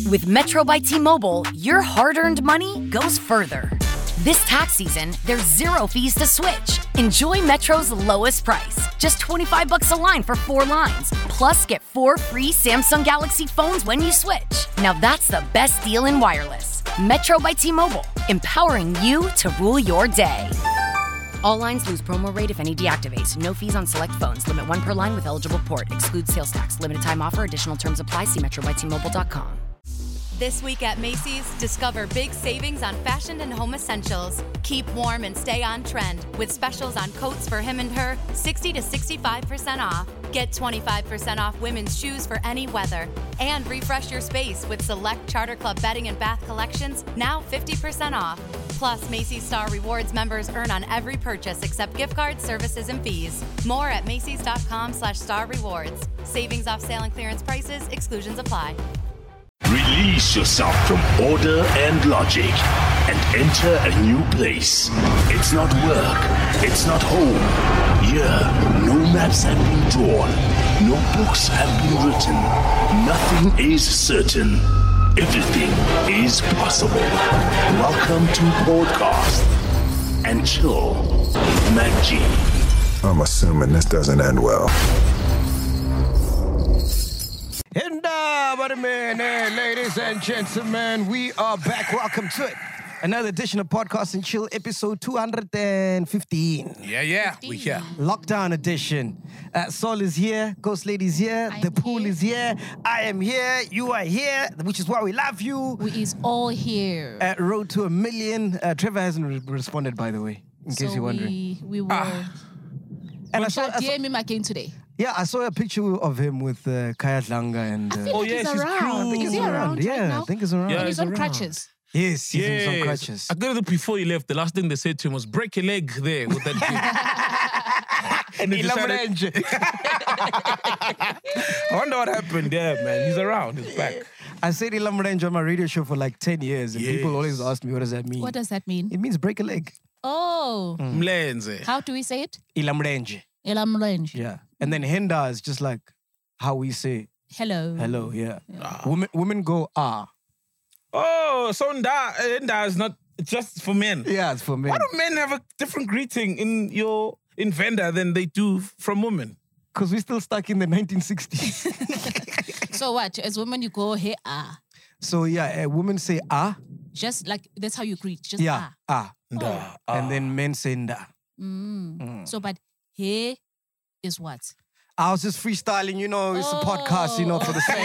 With Metro by T-Mobile, your hard-earned money goes further. This tax season, there's 0 fees to switch. Enjoy Metro's lowest price, just $25 a line for 4 lines. Plus, get 4 free Samsung Galaxy phones when you switch. Now that's the best deal in wireless. Metro by T-Mobile, empowering you to rule your day. All lines lose promo rate if any deactivates. No fees on select phones. Limit 1 per line with eligible port. Excludes sales tax. Limited time offer. Additional terms apply. See metrobytmobile.com. This week at Macy's, discover big savings on fashion and home essentials. Keep warm and stay on trend with specials on coats for him and her, 60 to 65% off. Get 25% off women's shoes for any weather. And refresh your space with select Charter Club bedding and bath collections, now 50% off. Plus, Macy's Star Rewards members earn on every purchase except gift cards, services, and fees. More at Macys.com/Star Rewards. Savings off sale and clearance prices, exclusions apply. Release yourself from order and logic and enter a new place. It's not work. It's not home. Here, no maps have been drawn. No books have been written. Nothing is certain. Everything is possible. Welcome to Podcast and Chill with Mac G. I'm assuming this doesn't end well. Ladies and gentlemen, we are back. Welcome to it. Another edition of Podcast and Chill, episode 215. Yeah, we here. Lockdown edition. Sol is here, Ghost Lady's here, the pool is here, I am here, you are here, which is why we love you. We is all here. Road to 1 million. Trevor hasn't responded, by the way, in case you're wondering. We will. And I DM him again today. Yeah, I saw a picture of him with Kaya Dlanga and... I think he's around. I think he's around. Right now? I think he's around. Yeah, he's on crutches. Yes, he's on some crutches. I got it before he left. The last thing they said to him was, break a leg there with that kid. And he decided... I wonder what happened there, man. He's around. He's back. I said Ilam Range on my radio show for like 10 years, and people always ask me, what does that mean? What does that mean? It means break a leg. Oh. Mlenze. How do we say it? Ilam Range. Ilam Range. Yeah. And then Henda is just like how we say hello. Hello, yeah. Women go ah. Oh, so Nda is not just for men. Yeah, it's for men. Why do men have a different greeting in Venda than they do from women? Because we're still stuck in the 1960s. So what? As women, you go, hey, ah. So yeah, women say ah. Just like, that's how you greet. Just ah. Nda. Oh. And then men say nda. So, but hey is what? I was just freestyling, it's a podcast, for the sake.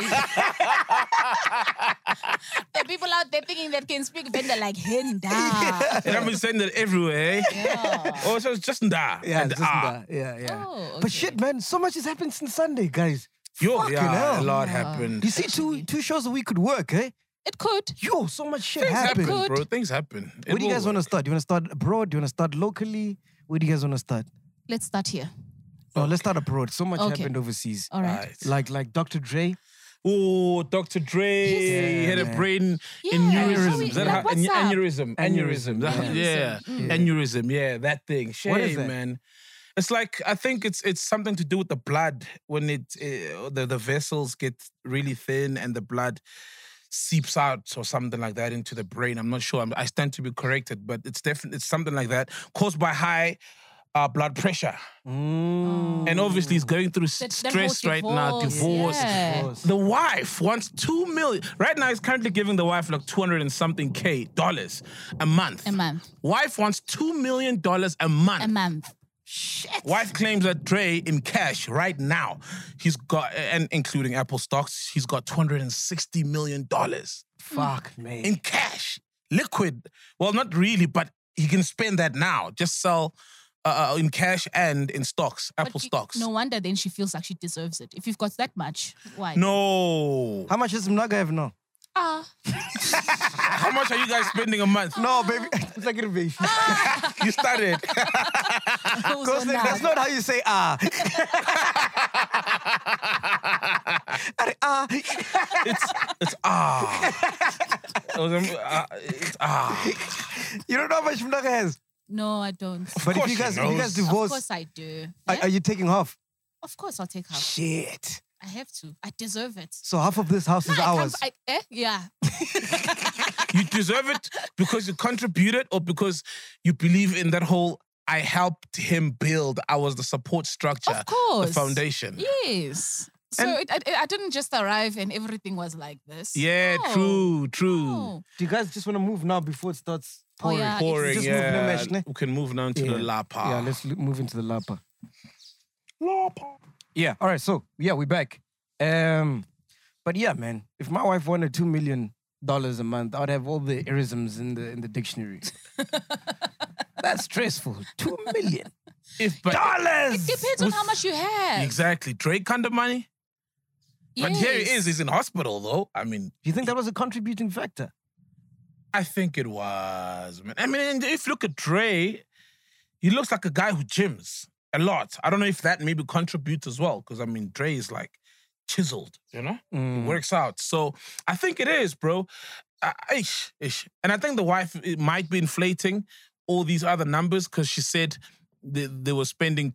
There are people out there thinking that can speak Venda like Henda. And I've been saying that everywhere, eh? Yeah. Oh, so it's just Nda. Yeah, and it's just nda. Yeah. Oh, okay. But shit, man, so much has happened since Sunday, guys. Fucking hell. A lot happened. You see, two shows a week could work, eh? It could. Yo, so much shit Things happened. happen, bro. Things happen. Where do you guys want to start? Do you want to start abroad? Do you want to start locally? Where do you guys want to start? Let's start here. No, let's start abroad. So much Okay. happened overseas. All right. Like Dr. Dre. Oh, Dr. Dre he had a brain Yeah, aneurysm. so we- Is that like, what's up? aneurysm? Aneurysm. Yeah. Aneurysm. Yeah, that thing. Shame, What is that? man. It's like, I think it's something to do with the blood when the vessels get really thin and the blood seeps out or something like that into the brain. I'm not sure. I stand to be corrected, but it's something like that caused by high blood pressure. And obviously he's going through That stress whole right now, divorce. Yeah. The wife wants $2 million. Right now he's currently giving the wife like 200 and something dollars a month. A month. Wife wants $2 million a month. A month. Wife claims that Dre in cash right now, he's got, and including Apple stocks, he's got $260 million. Fuck, man. In cash. Liquid. Well, not really, but he can spend that now. Just sell in cash and in stocks, Apple stocks. No wonder then she feels like she deserves it. If you've got that much, why? No. How much does Mnaga have now? How much are you guys spending a month? No, baby. It's like innovation. You started. That's not how you say ah. It's It's You don't know how much Mnaga has? No, I don't. But if course you guys she knows. divorce, Of course I do. are you taking half? Of course I'll take half. Shit. I have to. I deserve it. So half of this house is ours. Yeah. You deserve it because you contributed or because you believe in that whole I helped him build, I was the support structure, Of course. the foundation. Yes. So I didn't just arrive and everything was like this. Yeah, No. true. No. Do you guys just want to move now before it starts Oh, pouring? yeah. Pouring, Just move the yeah. mesh, ne? We can move now to the Lapa. Yeah, let's move into the Lapa. Yeah, all right, so, yeah, we're back. But yeah, man, if my wife wanted $2 million a month, I'd have all the irisms in the dictionary. That's stressful. $2 million. Dollars! It depends on how much you have. Exactly. Drake kind of money. But here he is. He's in hospital, though. I mean, Do you think that was a contributing factor? I think it was, man. I mean, if you look at Dre, he looks like a guy who gyms a lot. I don't know if that maybe contributes as well, because, I mean, Dre is like chiseled, you know? He works out. So I think it is, bro. Ish. And I think the wife might be inflating all these other numbers because she said they were spending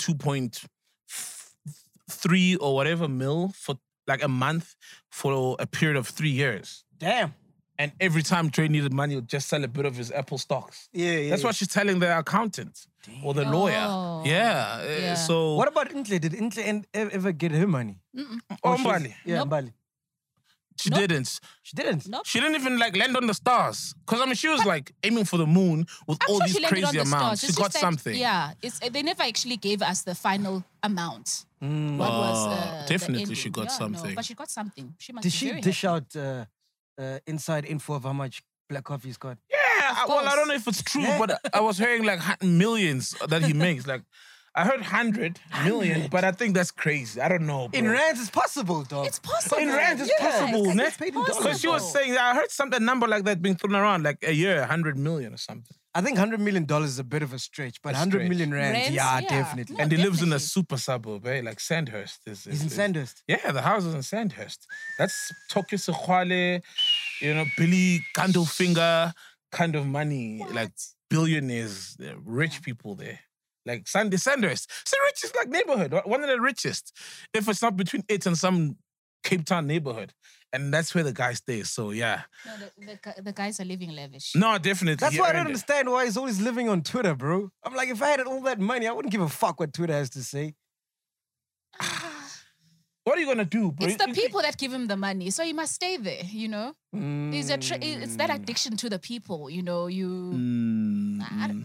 2.3 or whatever mil for like a month for a period of 3 years. Damn. And every time Dre needed money, he'd just sell a bit of his Apple stocks. Yeah. That's what she's telling the accountant or the lawyer. Oh. Yeah. Yeah. So What about Intle? Did Intle ever get her money? Oh, she's- Mbali. Yeah, Nope. Mbali. She didn't. She didn't. Nope. She didn't even like land on the stars. Because I mean, she was like aiming for the moon with I'm all sure these she landed crazy on the amounts. stars. She It's got just that, something. Yeah. They never actually gave us the final amount. What was the definitely ending. she got Yeah, something. No, but she got something. She must Did be she very dish happy. out inside info of how much Black Coffee's got? Yeah. Well, I course. don't know if it's true, but I was hearing like millions that he makes. Like, I heard 100 million, but I think that's crazy. I don't know, bro. In rands, it's possible, dog. It's possible. In rands, it's Yeah, possible, it's ne? paid in dollars. Because she was saying, I heard a number like that being thrown around, like a year, 100 million or something. I think $100 million is a bit of a stretch, but A 100 stretch. million rands, Rands, yeah, yeah. definitely. No, And he lives in a definitely. super suburb, eh? Like Sandhurst. He's in Sandhurst. Yeah, the house is in Sandhurst. That's Tokyo Sekwale, Billy Candlefinger kind of money. Like billionaires, rich people there. Like Sandhurst. It's the richest like neighborhood, one of the richest. If it's not between it and some Cape Town neighborhood. And that's where the guy stays. So yeah. No, the guys are living lavish. No, definitely. That's he why I earned don't it. understand why he's always living on Twitter, bro. I'm like, if I had all that money, I wouldn't give a fuck what Twitter has to say. What are you gonna do, bro? It's the people that give him the money, so you must stay there. You know, it's that addiction to the people. You know, I don't-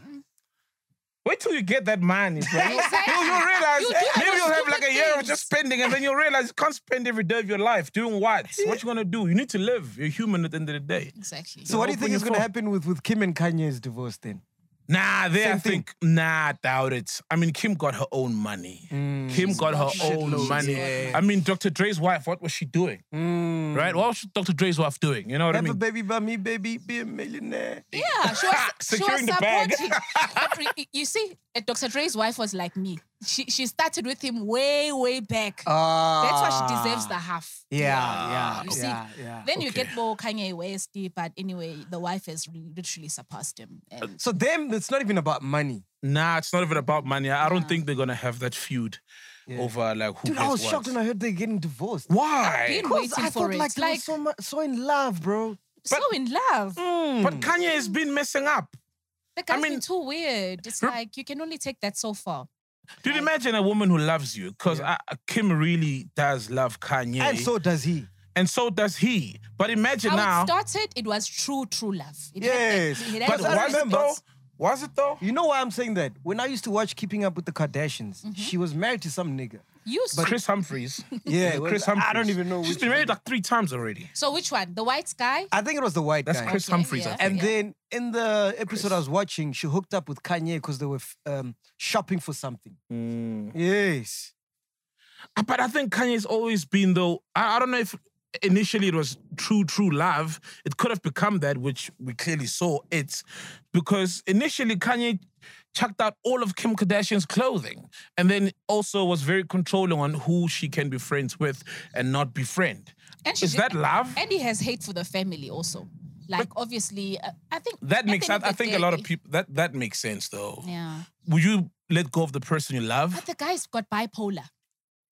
Wait till you get that money, bro. Exactly. You'll realize You do maybe those you'll have like stupid a year of things. just spending, and then you'll realize you can't spend every day of your life doing what? What you gonna do? You need to live. You're human at the end of the day. exactly. So what do you open think your is going to phone. happen with Kim and Kanye's divorce then? Nah, there I Same thing. think, nah, doubt it. I mean, Kim got her own money. Kim got her own Shitloads, money. yeah. I mean, Dr. Dre's wife, what was she doing? Right? What was Dr. Dre's wife doing? You know what I Have a mean? baby by me, baby, be a millionaire. Yeah, she was Securing the bag. supporting. But you see, Dr. Dre's wife was like me. She started with him way back. That's why she deserves the half. Yeah. You see, yeah. then you get more Kanye West, but anyway, the wife has literally surpassed him. And So them, it's not even about money. Nah, it's not even about money. I don't think they're gonna have that feud over like who Dude, gets I was what. shocked when I heard they're getting divorced. Why? been Because waiting I for thought it. like they were so in love, bro. so in love. But Kanye has been messing up. The guy's mean- been too weird. It's like you can only take that so far. Dude, imagine a woman who loves you, because Kim really does love Kanye. And so does he. And so does he. But imagine How now. it started, it was true love. It Yes. Had But I was it remember. though? Was it though? You know why I'm saying that? When I used to watch Keeping Up with the Kardashians, she was married to some nigga. Chris Humphries. Yeah, Chris well, Humphries. I don't even know She's which been married one. like 3 times already. So which one? The white guy? I think it was the white That's guy. Chris Okay, Humphries, yeah. I think. And then in the episode I was watching, she hooked up with Kanye because they were shopping for something. Yes. But I think Kanye's always been, though, I don't know if initially it was true love. It could have become that, which we clearly saw it. Because initially Kanye chucked out all of Kim Kardashian's clothing. And then also was very controlling on who she can be friends with and not befriend. And Is that love? And he has hate for the family also. Like, obviously, I think... That makes at sense. the end I of the think a lot of day- people, that makes sense, though. Yeah. Would you let go of the person you love? But the guy's got bipolar.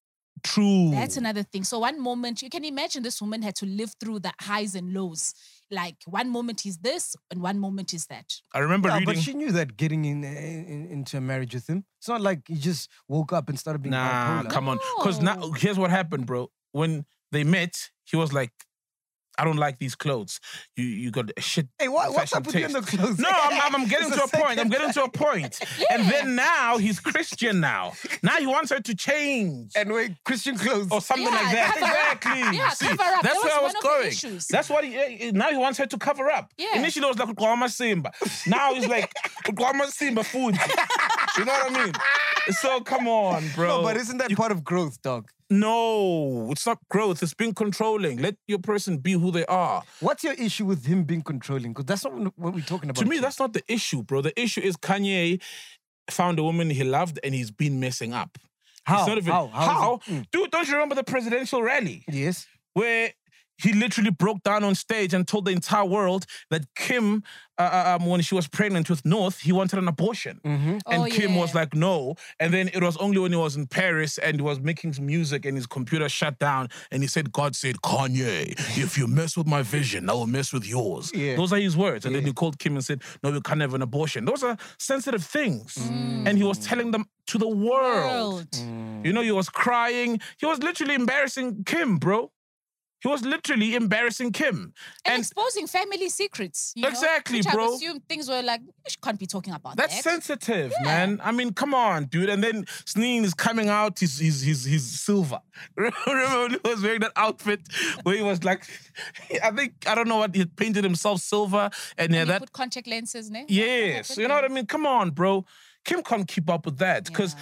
True. That's another thing. So one moment, you can imagine this woman had to live through the highs and lows. Like one moment he's this and one moment is that. I remember Yeah, reading. but she knew that getting into a marriage with him. It's not like he just woke up and started being Nah, bipolar. come on. Because now, here's what happened, bro. When they met, he was like, I don't like these clothes. You got a shit. Hey, what's fashion up with you in the taste." clothes? No, I'm getting It's to the a point. I'm second getting to a point. And then now he's Christian now. Now he wants her to change. And wear Christian clothes. Or something Yeah, like that. cover up. Exactly. Yeah, See, cover up. that's That where I was was one of the going. issues. That's what now he wants her to cover up. Yeah. Initially it was like Ukwama Simba. Now he's like Ukwama Simba food. You know what I mean? So come on, bro. No, but isn't that part of growth, dog? No, it's not growth. It's being controlling. Let your person be who they are. What's your issue with him being controlling? Because that's not what we're talking about. To me, that's not the issue, bro. The issue is Kanye found a woman he loved and he's been messing up. How? It's not even, How? Dude, don't you remember the presidential rally? Yes. Where he literally broke down on stage and told the entire world that Kim, when she was pregnant with North, he wanted an abortion. And Oh, Kim yeah. was like, no. And then it was only when he was in Paris and he was making some music and his computer shut down and he said, God said, Kanye, if you mess with my vision, I will mess with yours. Yeah. Those are his words. And then he called Kim and said, no, you can't have an abortion. Those are sensitive things. And he was telling them to the world. You know, he was crying. He was literally embarrassing Kim, bro. He was literally embarrassing Kim. And exposing family secrets. You Exactly, know, which bro. I assume things were like, you can't be talking about That's that. sensitive, man. I mean, come on, dude. And then Sneen is coming out, he's silver. Remember when he was wearing that outfit where he was like, I don't know what, he painted himself silver. And And that, put contact lenses, ne? yes. You know what I mean? Come on, bro. Kim can't keep up with that. Because,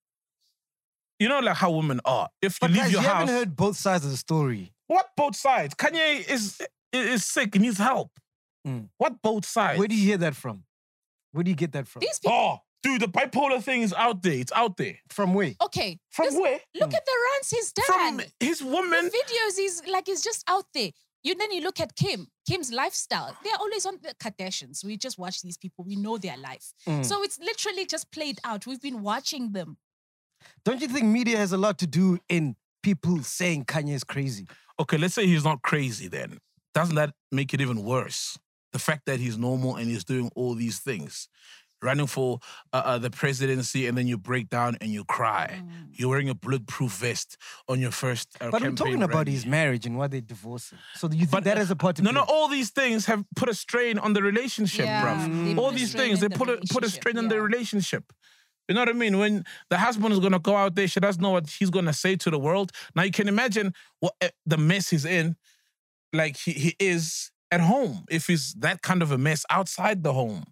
you know like how women are. If you But leave guys, your you house... haven't heard both sides of the story. What both sides? Kanye is sick, he needs help. What both sides? Where do you hear that from? Where do you get that from? These people, Oh, dude, the bipolar thing is out there. It's out there. From where? okay. From where? Look at the runs he's done. From his woman. The videos, he's just out there. Then you look at Kim's lifestyle. They're always on the Kardashians. We just watch these people. We know their life. So it's literally just played out. We've been watching them. Don't you think media has a lot to do in people saying Kanye is crazy? Okay, let's say he's not crazy then. Doesn't that make it even worse? The fact that he's normal and he's doing all these things. Running for the presidency and then you break down and you cry. You're wearing a bulletproof vest on your first But we're campaign talking about rally. his marriage and why they're divorcing. So do you think that has a part to play? No, all these things have put a strain on the relationship, Yeah, bruv. they All put a these strain things, in they the put a relationship, strain on the yeah. relationship. You know what I mean? When the husband is going to go out there, she doesn't know what he's going to say to the world. Now you can imagine what the mess he's in, like he is at home, if he's that kind of a mess outside the home.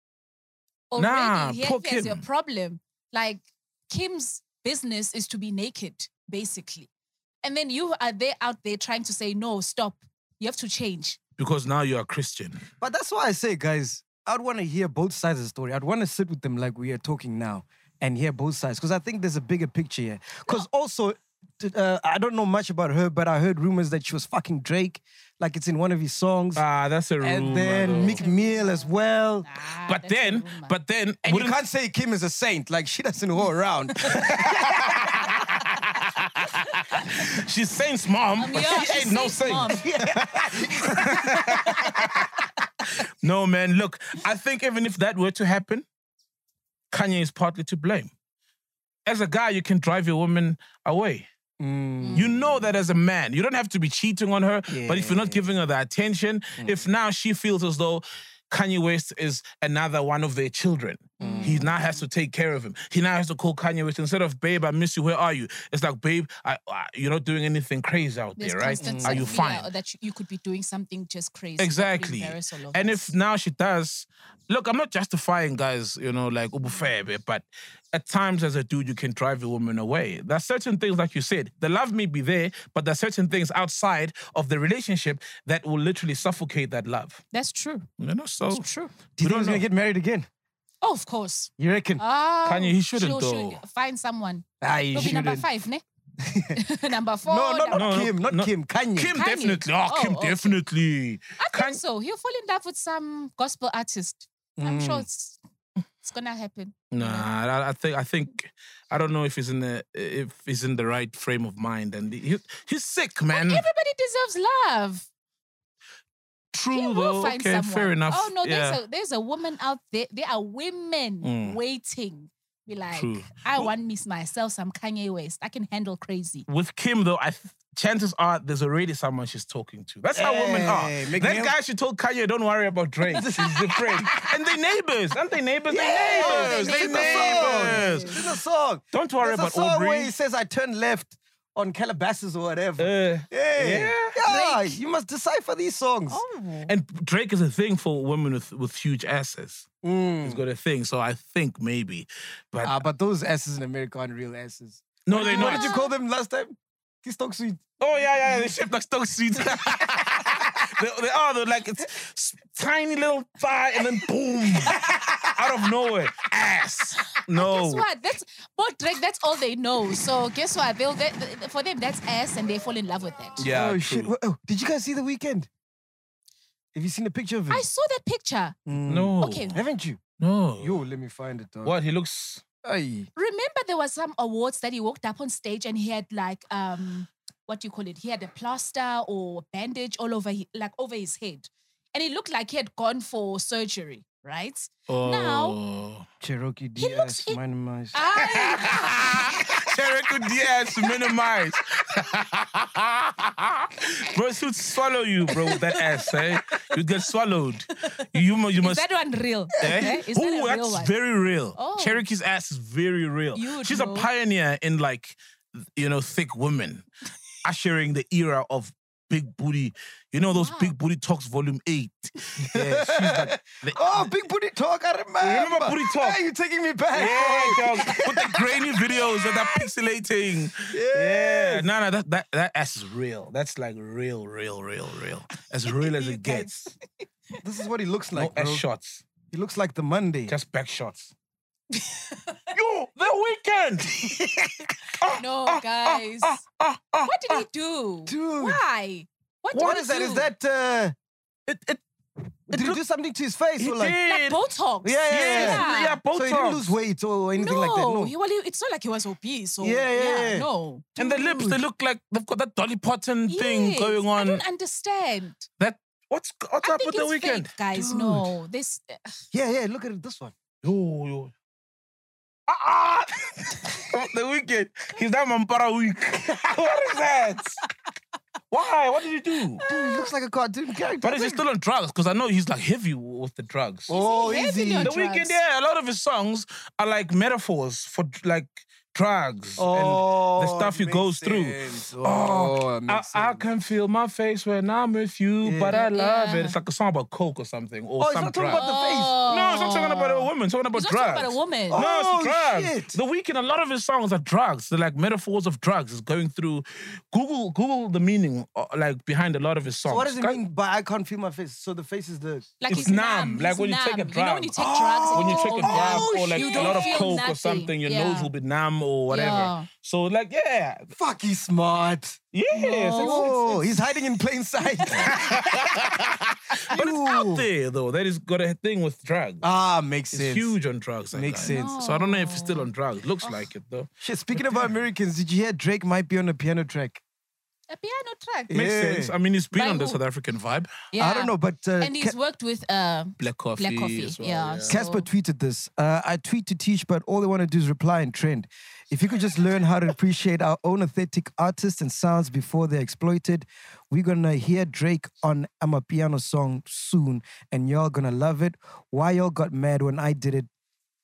Already, poor here's your Kim. problem. Like, Kim's business is to be naked, basically. And then you are there out there trying to say, no, stop. You have to change. Because now you're a Christian. But that's why I say, guys, I'd want to hear both sides of the story. I'd want to sit with them like we are talking now and hear both sides. Because I think there's a bigger picture here. Because also, I don't know much about her, but I heard rumors that she was fucking Drake. Like it's in one of his songs. That's a rumor. And then though. Mick Mill as well. But That's a then, rumor. And you wouldn't- can't say Kim is a saint. Like she doesn't go around. she's Saint's mom, but Yeah, she she's ain't no Saint's saint. mom. No, man, look, I think even if that were to happen, Kanye is partly to blame. As a guy, you can drive your woman away. You know that as a man. You don't have to be cheating on her, but if you're not giving her the attention, if now she feels as though Kanye West is another one of their children. He now has to take care of him. He now has to call Kanye West. Instead of, babe, I miss you, where are you? It's like, babe, you're not doing anything crazy out There's there, right? constant Are you fear fine? that you could be doing something just crazy. Exactly. And if now she does, look, I'm not justifying guys, like ubufebe, but at times as a dude, you can drive a woman away. There's certain things, like you said, the love may be there, but there's certain things outside of the relationship that will literally suffocate that love. That's true. So It's true. Do you think he's going to get married again? Oh, of course. You reckon? Kanye, he shouldn't she'll though. find someone. He He'll be number shouldn't. 5, ne? Number 4. No, not No, Kim, not no. Kim, Kanye. Kim Kanye. definitely. Kim Okay. definitely. I think so. He'll fall in love with some gospel artist. I'm sure it's gonna happen. Nah, I think I don't know if he's in the right frame of mind, and he's sick, man. But everybody deserves love. True He will though. find Okay, someone. fair enough. Oh no, yeah. there's a woman out there. There are women waiting. Be like, True. I want me myself some Kanye West. I can handle crazy. With Kim though, chances are there's already someone she's talking to. That's how women are. That guy she told Kanye, don't worry about Drake. She's different. And they neighbors. Aren't they neighbors? Yeah, They neighbors. There's a song. Don't worry There's about a song Aubrey. where he says, I turned left on Calabasas or whatever. Yeah, you must decipher these songs. And Drake is a thing for women with huge asses. He's got a thing, so I think maybe. But those asses in America aren't real asses. No, they're What not. did you call them last time? Stock sweet. Oh, yeah, they shape like stock seeds. They're like it's tiny little thigh and then boom, out of nowhere, ass. No. Guess what? That's both Drake. That's all they know. So guess what? For them, that's ass, and they fall in love with that. Yeah. Oh, true. shit. Oh, did you guys see The Weeknd? Have you seen a picture of him? I saw that picture. No. Okay. Haven't you? No. Yo, let me find it, dog. What? He looks. Ay. Remember, there was some awards that he walked up on stage and he had like what do you call it? He had a plaster or bandage all over over his head, and it looked like he had gone for surgery. Right now, Cherokee he looks- Diaz, minimize. Cherokee Diaz, minimize. Bro, it would swallow you, bro, with that ass, eh? You get swallowed. You is must. that one real? Eh? Is that a Ooh, real that's one? very real. Oh. Cherokee's ass is very real. You would She's know. a pioneer in thick women, ushering the era of big booty. You know those Big Booty Talks Volume 8. Yeah, she's like Oh, Big Booty Talk, I remember. Remember Booty Talk? Hey, you're taking me back. yeah, dog. With the grainy videos that are pixelating. Yeah. No, that ass is real. That's like real. As real as it gets. This is what he looks like, No bro. ass shots. He looks like the Monday. Just back shots. Yo, The Weeknd. No, guys. What did he do? Dude. Why? What did is he that? do? Is that... did he do something to his face? He or like, did. Like Botox? Yeah, Botox. So he didn't lose weight or anything like that? No. It's not like he was obese. So Yeah. no. And the lips, they look like they've got that Dolly Parton thing Yes, going on. I don't understand. What's I up think with The it's Weeknd? fake, guys. Dude. No, this. Yeah, look at it, this one. Yo. The Weeknd. He's that Mampara week. What is that? Why? What did he do? Dude, he looks like a cartoon character. But is he still on drugs? Because I know he's like heavy with the drugs. Oh, heavily easy. on The drugs? Weeknd, yeah, a lot of his songs are like metaphors for like drugs Oh, and the stuff he makes goes through. sense. Oh, it makes I sense. can feel my face when I'm with you, Yeah. but I love Yeah. it. It's like a song about coke or something, or Oh, he's some not talking drug. about the face. No, it's not talking about a woman. It's talking about He's not drugs. talking about a woman. Oh, No, it's drugs. shit. The Weeknd, a lot of his songs are drugs. They're like metaphors of drugs. It's going through. Google the meaning, like behind a lot of his songs. So what does it mean by I can't feel my face? So the face is the... Like It's he's numb. Like He's when you take a numb. You know when you drug. take drugs, When you take a drug Oh, or like you a don't lot of feel coke or nothing. something, your Yeah. nose will be numb or whatever. Yeah. So like, yeah, Fuck, he's smart. yes. Oh, he's hiding in plain sight. But it's out there though. That he's got a thing with drugs. Makes He's sense. huge on drugs. that Makes guy. sense. So I don't know if he's still on drugs. Looks like it though. Shit, speaking about Americans, did you hear Drake might be on a piano track? A piano track. Makes Yeah. sense. I mean, he's been By on the who? South African vibe. Yeah. I don't know, but And he's worked with Black Coffee. Black Coffee. as well, Yeah. Casper tweeted this. I tweet to teach, but all they want to do is reply and trend. If you could just learn how to appreciate our own authentic artists and sounds before they're exploited, we're going to hear Drake on Amapiano song soon, and y'all going to love it. Why y'all got mad when I did it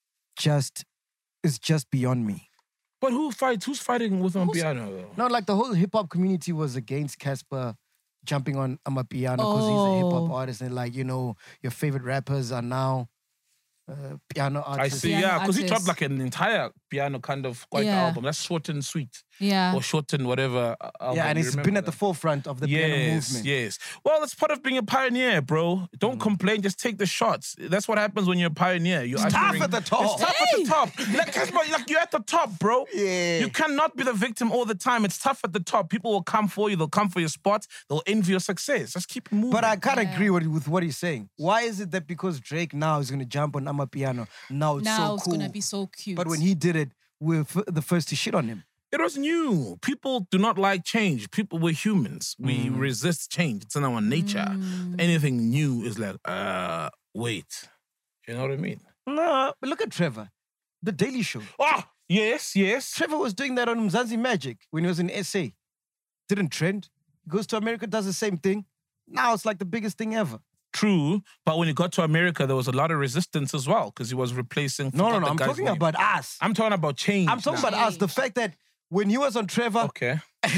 is just beyond me. But who fights? Who's fighting with on piano though? No, like the whole hip-hop community was against Casper jumping on Amapiano because he's a hip-hop artist, and like, you know, your favorite rappers are now piano I artists. see, Piano yeah, because he artist. dropped like an entire piano kind of white Yeah. album. That's short and sweet. Yeah. Or short and whatever album. Yeah, and You he's remember been at the that? forefront of the piano movement. Yes. Well, that's part of being a pioneer, bro. Don't complain, just take the shots. That's what happens when you're a pioneer. You're It's tough ushering- at the top. It's tough at the top. Like, Casper, like you're at the top, bro. Yeah. You cannot be the victim all the time. It's tough at the top. People will come for you. They'll come for your spot. They'll envy your success. Just keep it moving. But I can't agree with what he's saying. Why is it that because Drake now is going to jump on amapiano. Now it's Now so it's cool. gonna be so cute. But when he did it, we're the first to shit on him. It was new. People do not like change. People were humans. We resist change. It's in our nature. Anything new is like, wait. You know what I mean? No, but look at Trevor. The Daily Show. Ah, yes. Trevor was doing that on Mzansi Magic when he was in SA. Didn't trend. Goes to America, does the same thing. Now it's like the biggest thing ever. True, but when he got to America, there was a lot of resistance as well because he was replacing. No. forgot the I'm guy's talking name. about us. I'm talking about change. I'm talking now. about us. The fact that when he was on Trevor, Okay.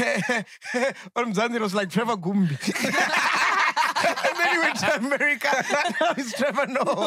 on Mzansi, it was like Trevor Gumbi. And then he went to America. Now it's Trevor Noah.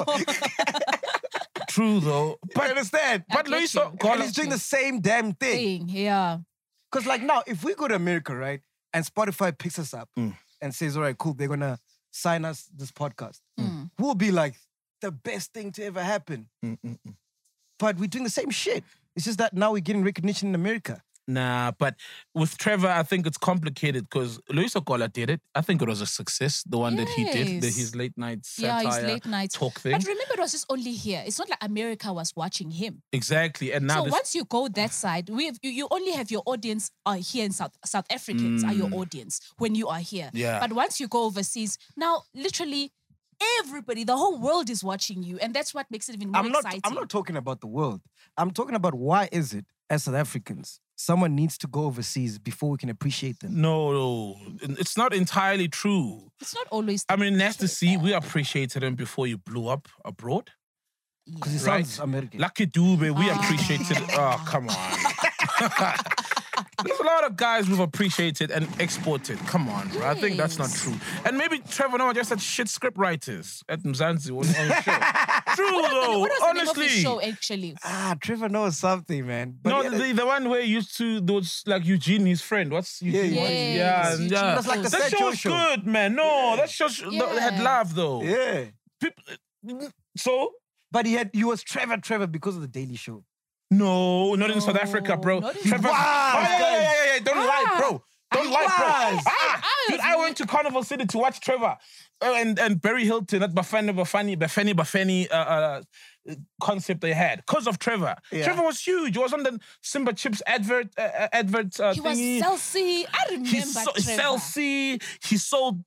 True though, But you understand? I but get Luis, you. And he's doing the same damn thing. Yeah. Because like now, if we go to America, right, and Spotify picks us up and says, all right, cool, they're going to sign us this podcast, we'll be like, the best thing to ever happen. But we're doing the same shit. It's just that now we're getting recognition in America. Nah, but with Trevor, I think it's complicated because Luis Okola did it. I think it was a success, the one that he did, Yes. his late night Yeah, satire his late night talk thing. But remember, it was just only here. It's not like America was watching him. Exactly, and now So this, once you go that side, you only have your audience here in South Africans are your audience when you are here. Yeah. But once you go overseas, now literally everybody, the whole world is watching you, and that's what makes it even more exciting. I'm not talking about the world. I'm talking about why is it, as South Africans, someone needs to go overseas before we can appreciate them. no, it's not entirely true. It's not always. I mean, Nasty C, we appreciated him before you blew up abroad. Because he Right. sounds American. Lucky Dube, we appreciated. Oh, come on. There's a lot of guys we've appreciated and exported. Come on, bro. I think that's not Yes. true. And maybe Trevor Noah just had shit script writers at Mzansi on the show. True though, What was the name of honestly. the show actually? Trevor knows something, man. But No, yeah, the one where he used to, there was like Eugene, his friend. What's Eugene? Yeah, yeah, Eugene. yeah. That's like the that Sergio show was show. good, man. No, that show had Yeah. love though. yeah. People, so But he was Trevor because of the Daily Show. no, not in South Africa, bro. not in- Trevor, Wow, oh, yeah. Don't lie, bro. Don't lie, bro. was. Dude, I went to Carnival City to watch Trevor and Barry Hilton at Bafani concept they had because of Trevor. Yeah. Trevor was huge. He was on the Simba Chips advert He was thingy. Chelsea. I remember He Trevor. Chelsea. He sold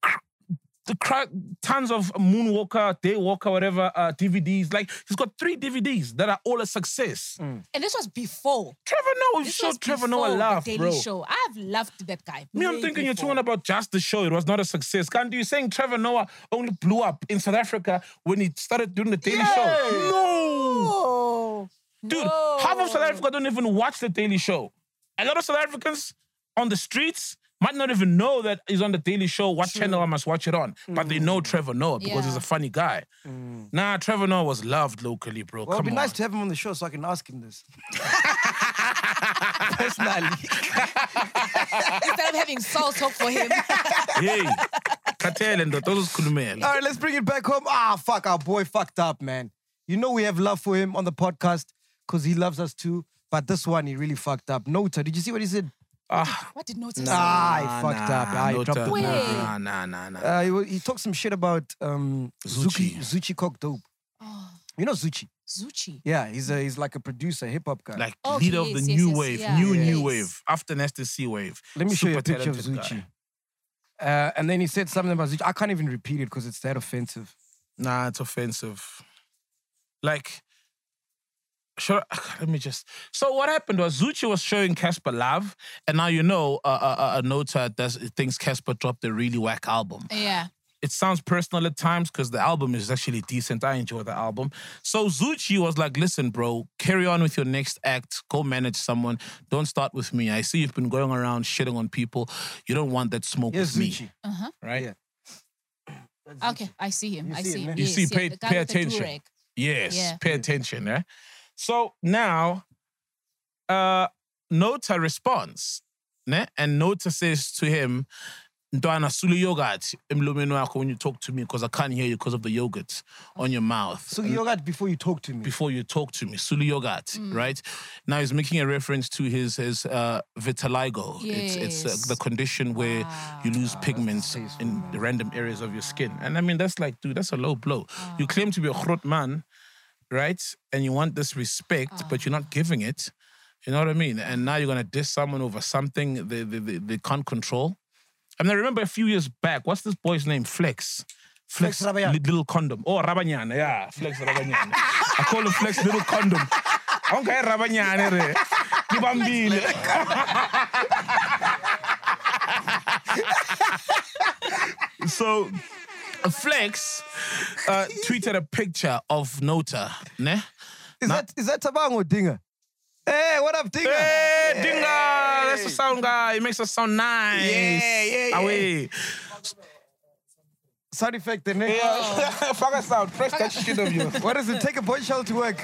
tons of Moonwalker, Daywalker, whatever DVDs. Like he's got 3 DVDs that are all a success. And this was before. Trevor Noah, we This showed was Trevor before Noah love, the Daily bro. Show. I've loved that guy. Me, I'm way thinking you're before. talking about just the show. It was not a success. Can't you saying Trevor Noah only blew up in South Africa when he started doing the Daily Show? No, Oh, dude, no. half of South Africa don't even watch the Daily Show. A lot of South Africans on the streets might not even know that he's on the Daily Show. What channel I must watch it on? But they know Trevor Noah because he's Yeah. a funny guy. Nah, Trevor Noah was loved locally, bro. Well, it'd Come be on. nice to have him on the show so I can ask him this. Personally. Instead of having Saul talk for him. Hey, Katel and those khulumela. All right, let's bring it back home. Fuck, our boy fucked up, man. You know we have love for him on the podcast because he loves us too. But this one, he really fucked up. Nota, did you see what he said? What did Notice? He fucked up. He dropped the Wait. ball. Nah. He talked some shit about Zuchi Cock Dope. Oh, You know Zuchi? Zuchi. Yeah, he's like a producer, hip hop guy. Like Okay, leader of the yes, new yes, wave, yeah. new Yes. wave, after Nasty C wave. Let me show you a Super picture of talented Zuchi. guy. And then he said something about Zuchi. I can't even repeat it because it's that offensive. Nah, it's offensive. Like, let me just. So what happened was Zuchi was showing Casper love, and now you know Nota thinks Casper dropped a really whack album. Yeah. It sounds personal at times because the album is actually decent. I enjoy the album. So Zuchi was like, listen, bro, carry on with your next act. Go manage someone. Don't start with me. I see you've been going around shitting on people. You don't want that smoke Here's with Zuchi. me. Right? Yeah. Okay, I see him. You I see see him, him. eh? You Yes, see, yeah, pay the guy pay with the attention. durag. Yes, Yeah. pay attention. Eh? So now, Nota responds. Ne? And Nota says to him, Ntwana, sulu yogurt emlomeni wakho when you talk to me because I can't hear you because of the yogurt on your mouth. So yogurt before you talk to me. Before you talk to me, sulu yogurt, right? Now he's making a reference to his vitiligo. It's Yes. the condition where you lose pigments in the random areas of your skin. And I mean, that's like, dude, that's a low blow. You claim to be a grot man, right? And you want this respect, but you're not giving it. You know what I mean? And now you're going to diss someone over something they can't control. I mean, I remember a few years back, what's this boy's name? Flex Rabayana. Little Condom. Oh, Rabanyana, yeah. Flex Rabanyana. I call him Flex Little Condom. Okay, Rabanyana. Re. Kibambile. So, Flex tweeted a picture of Nota. Ne? Is that Tabang or Dinga? Hey, what up, Dinga? Hey, Dinga! That's the sound guy. He makes us sound nice. Yeah. Away. Sound effect, the name. Yeah. Fuck us out. Press that shit of you. What does it take a boy shell to work?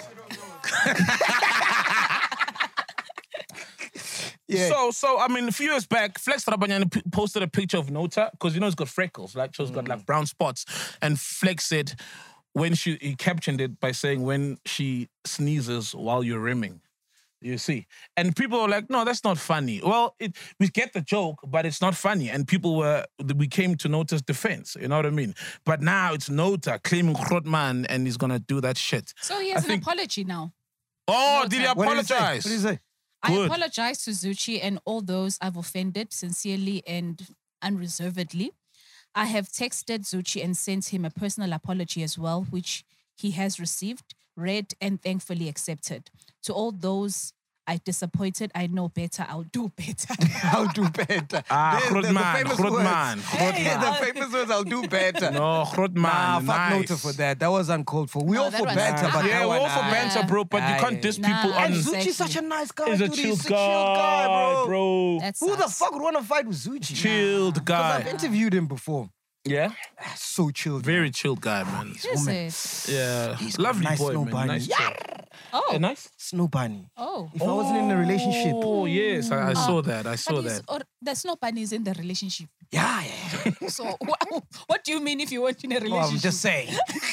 Yeah. So I mean, a few years back, Flex Rabanyana posted a picture of Nota because you know he's got freckles, like she's got like brown spots, and Flex said he captioned it by saying when she sneezes while you're rimming. You see, and people were like, "No, that's not funny." Well, we get the joke, but it's not funny. And we came to Nota's defense. You know what I mean? But now it's Nota claiming Grootman, and he's gonna do that shit. So he has an apology now. Oh, Nota. did he apologize? What did he say? I Good. apologize to Zuchi and all those I've offended sincerely and unreservedly. I have texted Zuchi and sent him a personal apology as well, which he has received, read, and thankfully accepted. To all those I disappointed, I know better, I'll do better. I'll do better. Grootman. The famous words, I'll do better. No, Grootman. Nah, fuck nice. Nota for that. That was uncalled for. We No, all that for was banter, nice. but Yeah, that we're one, all for banter, bro, but you can't diss people Nah. on... And Exactly. Zuchi's such a nice guy. He's a dude. chilled He's a chilled guy, bro. That Who the sucks. fuck would want to fight with Zuchi? Chilled Because I've guy. interviewed him before. Yeah? So chilled. Very chilled guy, man. Is it? Yeah. He's got a Lovely nice boy, snow man. bunny. Nice Yeah. chill. Oh. Yeah, nice. Snow bunny. Oh. If I wasn't in a relationship. Oh, yes. I saw that. I saw But that. there's no bunnies in the relationship. Yeah. So what do you mean if you weren't in a Well, relationship? I'm just saying.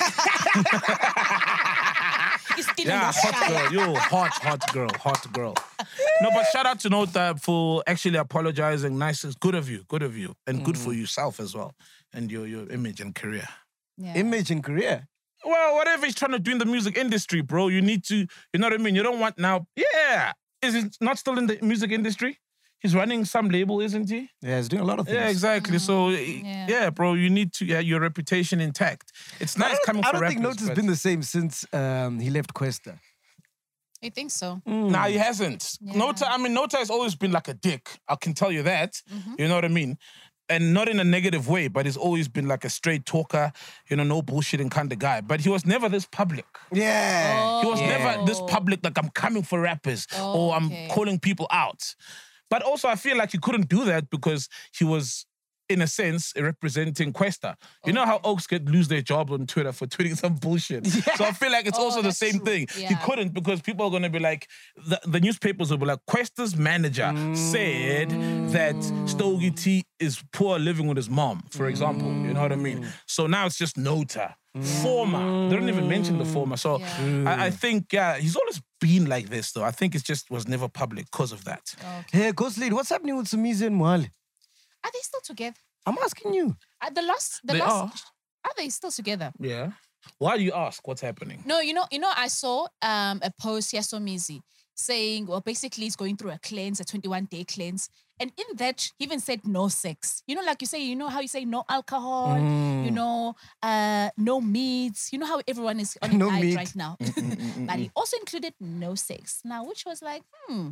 It's still Yeah, in the hot shower. girl. Yo, hot girl. No, but shout out to Nota for actually apologizing. Nice. It's good of you. And good for yourself as well. And your image and career. Yeah. Image and career. Well, whatever he's trying to do in the music industry, bro, you need to, you know what I mean? You don't want now, yeah. Is he not still in the music industry? He's running some label, isn't he? Yeah, he's doing a lot of things. Yeah, exactly. So, yeah. yeah, bro, you need to get your reputation intact. It's nice coming I from don't think rappers, Nota's but- been the same since he left Questa. I think so. Nah, he hasn't. Yeah. Nota has always been like a dick. I can tell you that. Mm-hmm. You know what I mean? And not in a negative way, but he's always been like a straight talker, you know, no bullshitting kind of guy. But he was never this public. Yeah. He was never this public, like I'm coming for rappers or I'm okay. calling people out. But also I feel like he couldn't do that because he was, in a sense, representing Questa. You know how Oaks lose their job on Twitter for tweeting some bullshit. So I feel like it's also the that's same true. thing. He Yeah. couldn't because people are going to be like, the newspapers will be like, Questa's manager said that Stogie T is poor living with his mom, for example. You know what I mean? So now it's just Nota. Former. They don't even mention the former. So Yeah. I think, yeah, he's always been like this though. I think it just was never public because of that. Hey, Ghost Lead, what's happening with Sumizi and Mwale? Are they still together? I'm asking you. The last. They are. Are they still together? Yeah. Why do you ask what's happening? No, you know. I saw a post Yasomizi saying, well, basically he's going through a cleanse, a 21-day cleanse, and in that he even said no sex. You know, like you say, you know how you say no alcohol, you know, no meats. You know how everyone is on a No diet meat. right now, but he also included no sex. Now, which was like,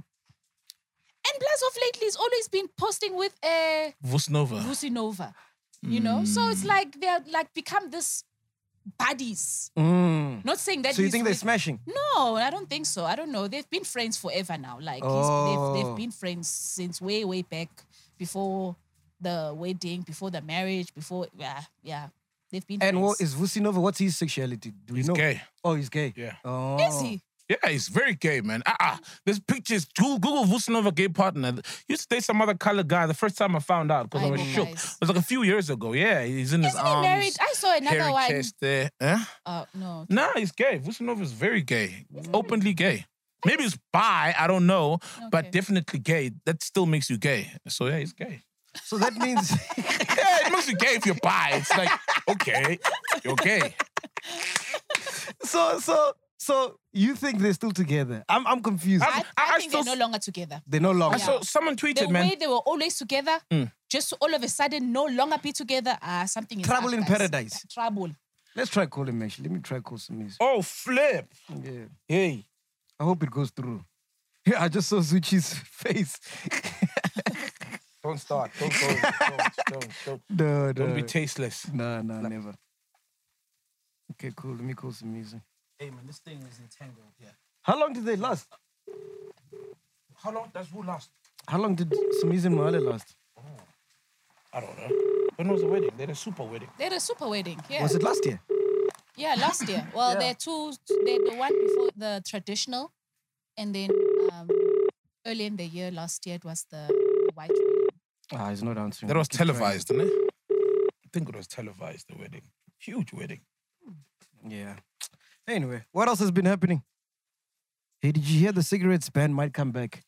And Blaz of lately has always been posting with Vusnova. Vusinova, you know? So it's like they're like become this buddies. Not saying that So you he's think they're with- smashing? No, I don't think so. I don't know. They've been friends forever now. Like they've been friends since way back before the wedding, before the marriage, before yeah. They've been And friends. what is Vusinova? What's his sexuality? Do we He's know? gay. Oh, he's gay. Yeah. Oh. Is he? Yeah, he's very gay, man. There's pictures. Google Vusinova gay partner. He used to date some other colored guy. The first time I found out because I was Aibo, shook. guys. It was like a few years ago. Yeah, he's in his Isn't he arms. married? I saw another hairy one. chest there. Huh? No. Nah, he's gay. Vusinova is very gay. Openly gay. Maybe he's bi, I don't know, but definitely gay. That still makes you gay. So yeah, he's gay. So that means Yeah, it makes you gay if you're bi. It's like, okay, you're gay. so So you think they're still together? I'm confused. I think still- they're no longer together. They're no longer. I saw someone The tweeted, way man. they were always together, just to all of a sudden no longer be together, something is Trouble up, in guys. paradise. Trouble. Let's try call him actually. Let me try call Samiz. Oh, flip. Yeah. Hey. I hope it goes through. Yeah, I just saw Zuchi's face. Don't start. Don't. No, Don't be tasteless. No, never. Okay, cool. Let me call Samiz. Hey, man, this thing is entangled here. How long did they last? How long does who last? How long did Samiz and Mohale last? I don't know. When was the wedding? They had a super wedding. They had a super wedding. Yeah. Was it last year? Yeah, last year. Well, Yeah. they're the one before the traditional, and then early in the year, last year, it was the white wedding. Ah, he's not answering. That was Keep trying. televised, didn't it? I think it was televised, the wedding. Huge wedding. Yeah. Anyway, what else has been happening? Hey, did you hear the cigarettes ban might come back?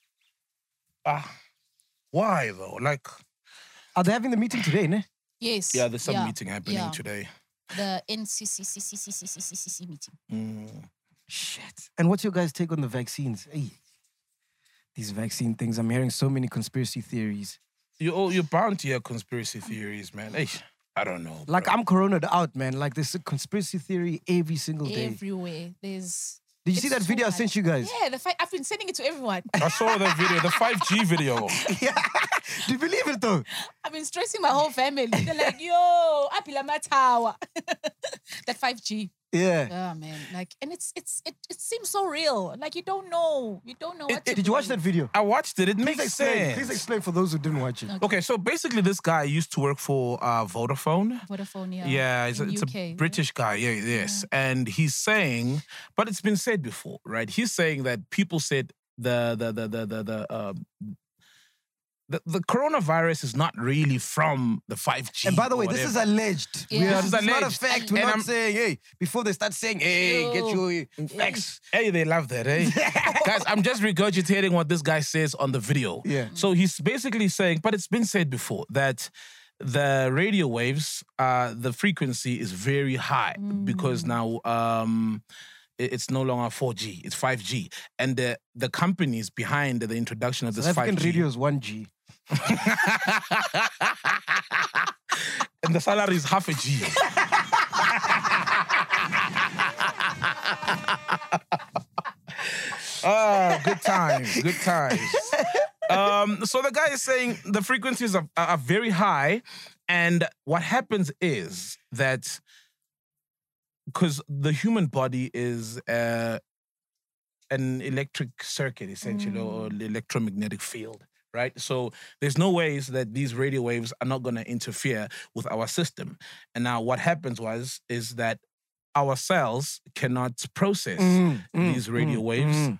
Why, though? Like, Are they having the meeting today, ne? Yes. yeah, there's some yeah, meeting happening yeah. today. The NCCCCCCCC meeting. Shit. And what's your guys' take on the vaccines? Hey, these vaccine things, I'm hearing so many conspiracy theories. You're bound to hear conspiracy theories, man. Hey, I don't know. Like, bro. I'm coroned out, man. Like, there's a conspiracy theory every single day. Everywhere. There's. Did you see it's that too video I much. sent you guys? Yeah, I've been sending it to everyone. I saw that video, the 5G video. Yeah. Do you believe it, though? I've been stressing my whole family. They're like, yo, Apila Matawa. That 5G. Yeah. Oh man, like, and it seems so real. Like you don't know what. to Did you watch that believe. video? I watched it. It Please makes explain. sense. Please explain for those who didn't watch it. Okay, so basically this guy used to work for Vodafone. Vodafone, yeah. Yeah, in it's UK, a British guy. Yeah, yes. And he's saying, but it's been said before, right? He's saying that people said the coronavirus is not really from the 5G. And by the way, or this is whatever. alleged. Yeah. This is not a alleged. fact. We're And not I'm- saying, hey, before they start saying, hey, get your facts. Hey, they love that, eh? Guys, I'm just regurgitating what this guy says on the video. Yeah. So he's basically saying, but it's been said before, that the radio waves, the frequency is very high because now it's no longer 4G, it's 5G. And the companies behind the introduction of this South African 5G. radio is 1G. And the salary is half a G. Good times, good times. So the guy is saying the frequencies are very high, and what happens is that because the human body is an electric circuit, essentially, or electromagnetic field. Right? So there's no ways that these radio waves are not going to interfere with our system. And now what happens is that our cells cannot process these radio waves.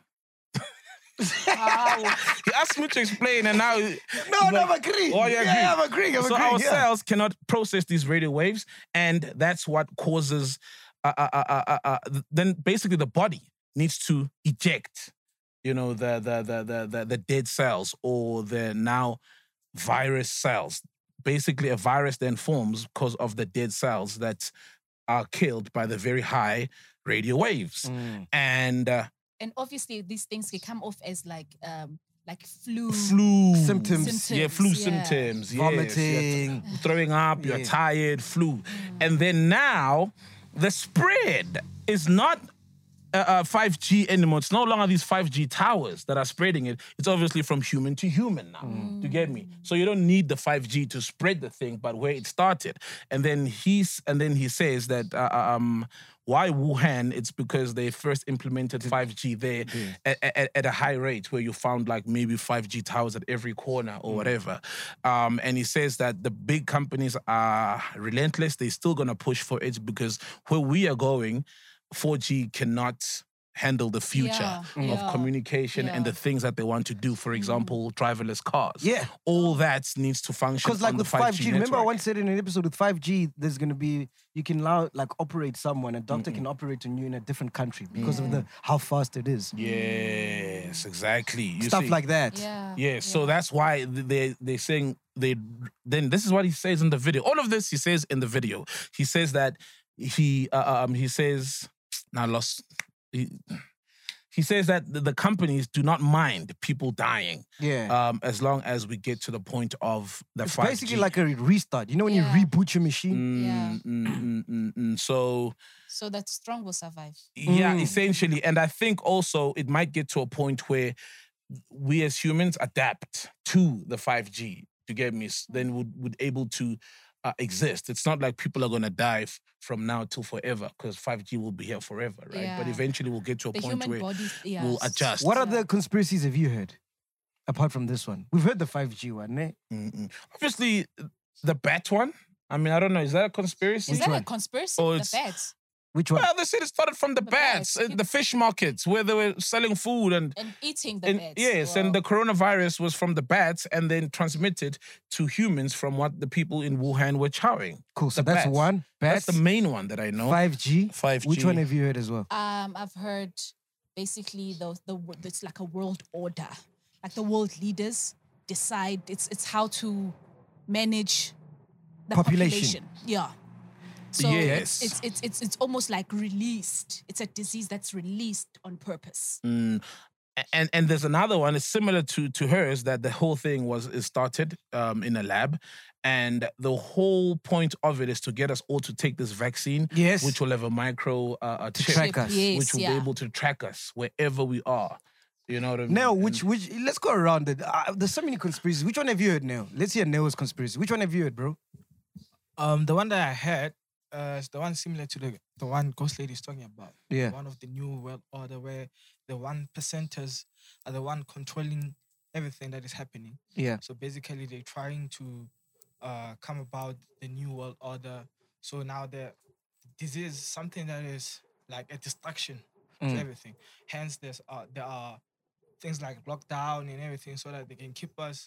Wow. He asked me to explain, and now... No, I'm agreeing. Oh, you agree? Yeah, I'm agreeing. So our cells cannot process these radio waves, and that's what causes... then basically the body needs to eject, you know, the dead cells or the now virus cells. Basically, a virus then forms because of the dead cells that are killed by the very high radio waves. And And obviously, these things can come off as like flu. flu Symptoms. Yeah, flu yeah. symptoms. Yes. Vomiting. You're throwing up, you're Yeah. tired, flu. And then now, the spread is not 5G anymore. It's no longer these 5G towers that are spreading it. It's obviously from human to human now. Do you get me? So you don't need the 5G to spread the thing, but where it started. And then he says that why Wuhan? It's because they first implemented 5G there at a high rate, where you found like maybe 5G towers at every corner or whatever. And he says that the big companies are relentless. They're still gonna push for it because where we are going, 4G cannot handle the future of communication and the things that they want to do. For example, driverless cars. Yeah. All that needs to function Because like on the with 5G 5G, remember I network. once said in an episode with 5G, there's going to be, you can now like operate someone, a doctor can operate on you in a different country because of how fast it is. Yes, exactly. You Stuff see? like that. Yeah. Yeah, so that's why they're saying then this is what he says in the video. All of this he says in the video. He says that he says now I lost he says that the companies do not mind people dying. Yeah. As long as we get to the point of the It's 5G. basically like a restart. You know when Yeah. you reboot your machine? Yeah. So So that strong will survive. yeah, essentially. And I think also it might get to a point where we as humans adapt to the 5G. To get me, then would able to exist. It's not like people are gonna die from now till forever because 5G will be here forever, right? But Yeah. eventually we'll get to a The point human where body we'll adjust. What other conspiracies have you heard? Apart from this one. We've heard the 5G one, eh? Obviously, the bat one. I mean, I don't know. Is that a conspiracy? Is that a one? conspiracy? Oh, The it's- bats Which one? Well, they said it started from the The bats, bats. the fish markets where they were selling food and and eating the bats. yes, and the coronavirus was from the bats and then transmitted to humans from what the people in Wuhan were chowing. Cool. So The that's bats. one. That's Bats, the main one that I know. 5G. 5G. Which one have you heard as well? I've heard basically it's like a world order. Like the world leaders decide it's how to manage the Population. Yeah. So Yes. it's almost like released. It's a disease that's released on purpose. And there's another one. It's similar to hers that the whole thing is started in a lab, and the whole point of it is to get us all to take this vaccine, Yes. which will have a micro chip, track us. Yes, which will be able to track us wherever we are. You know what I mean? Now, And- which let's go around it. There's so many conspiracies. Which one have you heard now? Let's hear Neo's conspiracy. Which one have you heard, bro? The one that I heard is the one similar to the one Ghost Lady is talking about. Yeah. One of the new world order where the 1%ers are the one controlling everything that is happening. Yeah. So basically, they're trying to come about the new world order. So now the disease is something that is like a distraction to everything. Hence, there are things like lockdown and everything so that they can keep us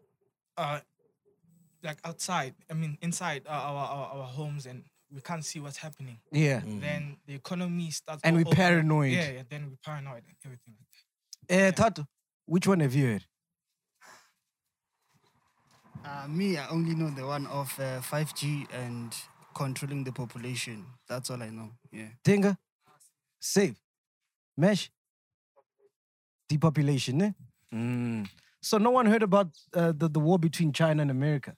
like outside. I mean, inside our homes, and we can't see what's happening. Yeah. Then the economy starts. And we're paranoid. Yeah, then we're paranoid and everything like that. Tato, which one have you heard? Me, I only know the one of 5G and controlling the population. That's all I know. Yeah. Tinga? Save. Mesh? Depopulation, eh? So no one heard about the war between China and America?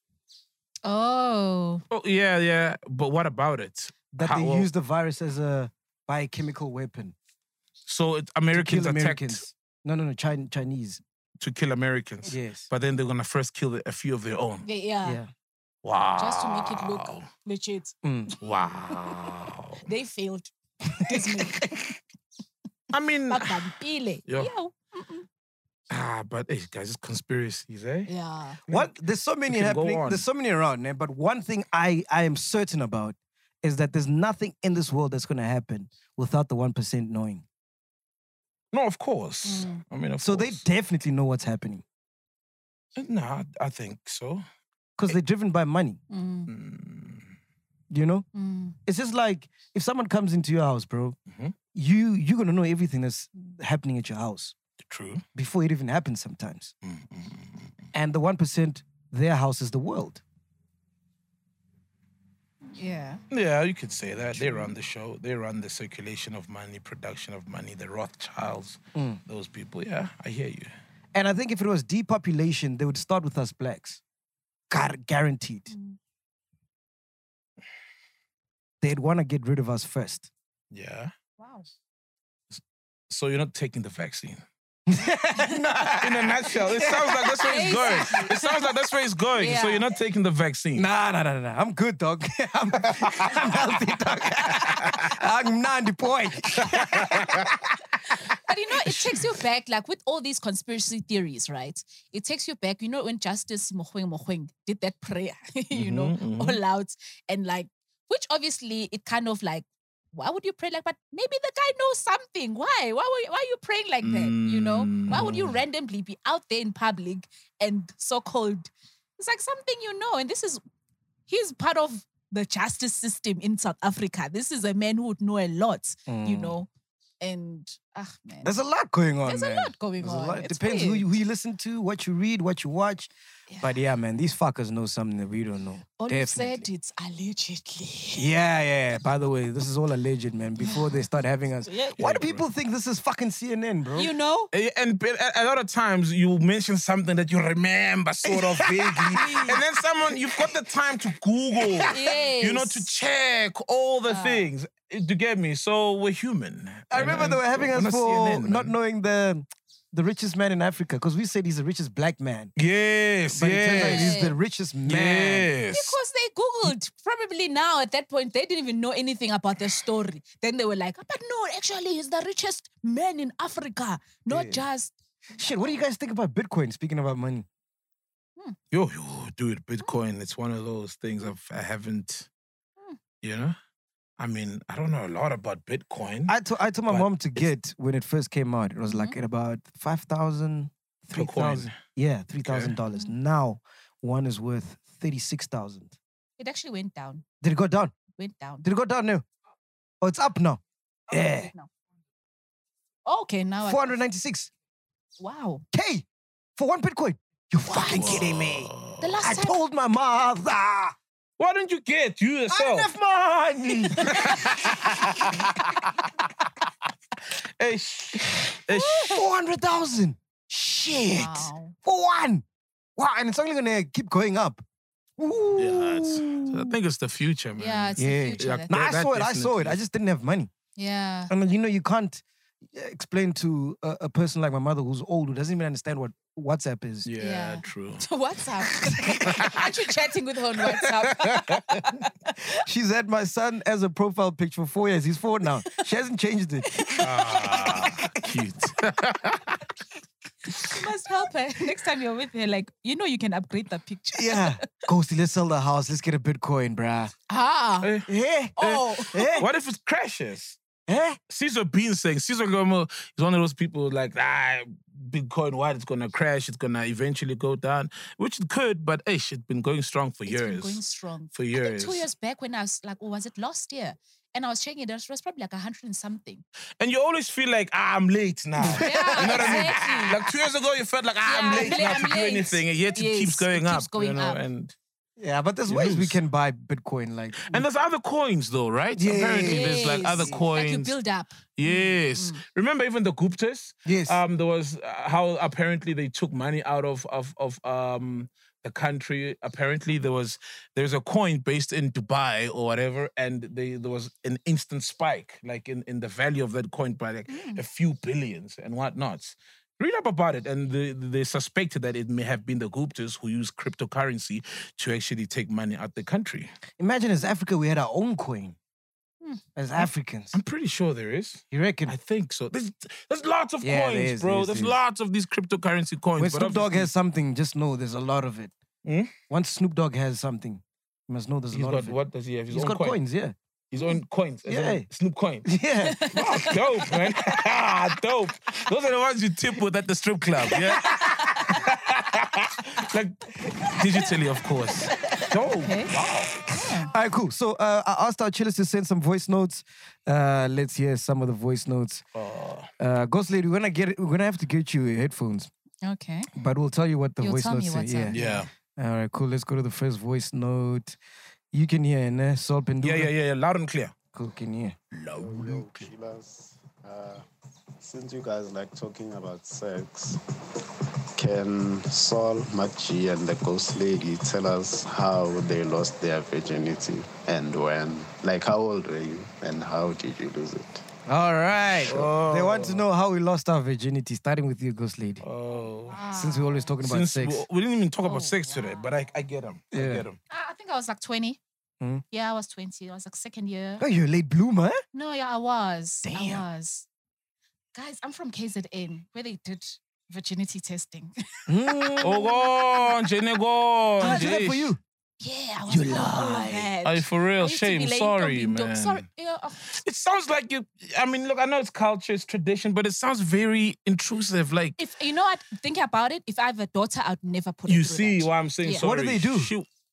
Oh. Oh, yeah. But what about it? That they used the virus as a biochemical weapon. So to Americans kill attacked Americans. No, Chinese. to kill Americans. Yes. But then they're gonna first kill a few of their own. Yeah. Yeah. Wow. Just to make it look legit. Wow. They failed. Dismally. I mean, Bakampile. Yeah. Yeah. but hey, guys, it's conspiracies, eh? Yeah. What? There's so many We can go happening. on. There's so many around, man. But one thing I am certain about is that there's nothing in this world that's going to happen without the 1% knowing. No, of course. I mean, of So course. they definitely know what's happening Nah, I think so. because they're driven by money. You know? It's just like if someone comes into your house, bro, you're going to know everything that's happening at your house True. before it even happens sometimes. And the 1%, their house is the world. Yeah. Yeah, you could say that. They run the show. They run the circulation of money, production of money, the Rothschilds, those people. Yeah, I hear you. And I think if it was depopulation, they would start with us blacks. Guaranteed. They'd want to get rid of us first. Yeah. Wow. So you're not taking the vaccine. In a nutshell, it sounds like that's where he's going. It sounds like that's where he's going. So Yeah. you're not taking the vaccine. Nah. I'm good, dog. I'm healthy, dog. I'm 90 point. But you know, it takes you back, like with all these conspiracy theories, right? It takes you back, you know, when Justice Mogoeng did that prayer, you know, all out. And like, which obviously it kind of like, why would you pray like, but maybe the guy knows something. Why? Why are you praying like that? You know? Why would you randomly be out there in public and so-called, it's like something you know. And he's part of the justice system in South Africa. This is a man who would know a lot, you know? And man, There's a lot going on, There's man. a lot going There's a on. lot. It It's depends who weird. you listen to, what you read, what you watch. Yeah. But yeah, man, these fuckers know something that we don't know. all you Definitely. said it's allegedly. Yeah. By the way, this is all alleged, man. Before they start having us. Yeah. Why do people think this is fucking CNN, bro? You know? And a lot of times you mention something that you remember sort of vaguely, and then you've got the time to Google, you know, to check all the things. To get me, so we're human. I remember they were having us not for CNN, not man. knowing the richest man in Africa because we said he's the richest black man. Yes, But it turns out yes, he's the richest man. yes. Because they Googled. Probably now at that point, they didn't even know anything about the story. Then they were like, but no, actually, he's the richest man in Africa. Not just. Shit, what do you guys think about Bitcoin, speaking about money? Yo, dude, Bitcoin, it's one of those things I haven't, you know? I mean, I don't know a lot about Bitcoin. I told my But mom to get when it first came out. It was like at about 5,000, Per coin. 3,000. Yeah, $3,000. Now one is worth 36,000. It actually went down. Did it go down? Went down. Did it go down now? Oh, it's up now. Yeah. No. Okay, now. 496K Wow. for one Bitcoin. You fucking kidding me? The last I time. told my mother. Why don't you get you I yourself? left money. Hey, 400,000. Shit. Wow. For one. Wow, and it's only gonna keep going up. Ooh. yeah, I think it's the future, man. Yeah, it's Yeah. the future. Yeah, that- No, I that saw it. definitely I just didn't have money. yeah. And you know, you can't explain to a person like my mother who's old, who doesn't even understand what WhatsApp is. Yeah, Yeah. true. WhatsApp. Aren't you chatting with her on WhatsApp? She's had my son as a profile picture for 4 years. He's 4 now. She hasn't changed it. Cute. You must help her. Next time you're with her, like, you know you can upgrade the picture. Yeah. Ghosty, let's sell the house. Let's get a Bitcoin, bruh. Ah. Eh, Yeah. Oh. Yeah. What if it crashes? Eh? Caesar Bean saying Caesar Gomo is one of those people like, Bitcoin, what? It's going to crash. It's going to eventually go down, which it could, but it's been going strong for It's years. been going strong. For I years. think 2 years back when I was like, was it last year? And I was checking it, it was probably like 100 and something. And you always feel like, I'm late now. Yeah, You know what I mean? exactly. Like 2 years ago, you felt like, I'm Yeah, late I'm now late, to I'm do late. anything, and yet it Yes, keeps going it up. keeps going you know? up. Yeah, but there's You ways we lose. and buy Bitcoin. Like, And there's other coins though, right? Yes. Apparently there's like other Like you coins. build up. Yes. Remember even the Guptas? yes. There was how apparently they took money out of the country. Apparently there's a coin based in Dubai or whatever, and there was an instant spike, like in the value of that coin by like a few billions and whatnot. Read up about it, and they suspected that it may have been the Guptas who used cryptocurrency to actually take money out the country. Imagine as Africa, we had our own coin. As Africans. I'm pretty sure there is. You reckon? I think so. There's lots of Yeah, coins, there is, bro. there is, There's there is. lots of these cryptocurrency coins. When but Snoop Dogg obviously- has something, just know there's a lot of it. Hmm? Once Snoop Dogg has something, you must know there's a He's lot got, of it. what does he have? His He's own got coin. coins, yeah. His own coins. as in Yeah. Snoop coins. Yeah. Wow, dope, man. Dope. Those are the ones you tip with at the strip club, yeah? Like, digitally, of course. Dope. Okay. Wow. All right, cool. So I asked our chillers to send some voice notes. Let's hear some of the voice notes. Ghost Lady, we're gonna have to get you headphones, Okay. but we'll tell you what the You'll voice tell me notes say. what's Yeah. up. Yeah. All right, cool. Let's go to the first voice note. You can hear, ne? Sol Penduka. Yeah. Loud and clear. Cool, can hear. Yo, Sheilas, since you guys like talking about sex, can Saul, Machi, and the Ghost Lady tell us how they lost their virginity and when? Like, how old were you and how did you lose it? All right. They want to know how we lost our virginity, starting with you, Ghost Lady. Oh. Since we're always talking about Since sex. we didn't even talk about Oh, sex today, but I get him. I Yeah. get him. I think I was like 20. Hmm? Yeah, I was 20. I was like second year. Oh, you're a late bloomer, eh? No, yeah, I was. Damn. I was. Guys, I'm from KZN, where they did virginity testing. Oh, go, Jenny, go. How did that for you? Yeah, I was You part of all of lie. that. Are you for I real? used to be Shame. late Sorry, window. man. Sorry. Yeah, It sounds like you. I mean, look, I know it's culture, it's tradition, but it sounds very intrusive. Like, if you know what, thinking about it, if I have a daughter, I'd never put her you through see that. what I'm saying? Yeah. Sorry. What do they do? Shoot.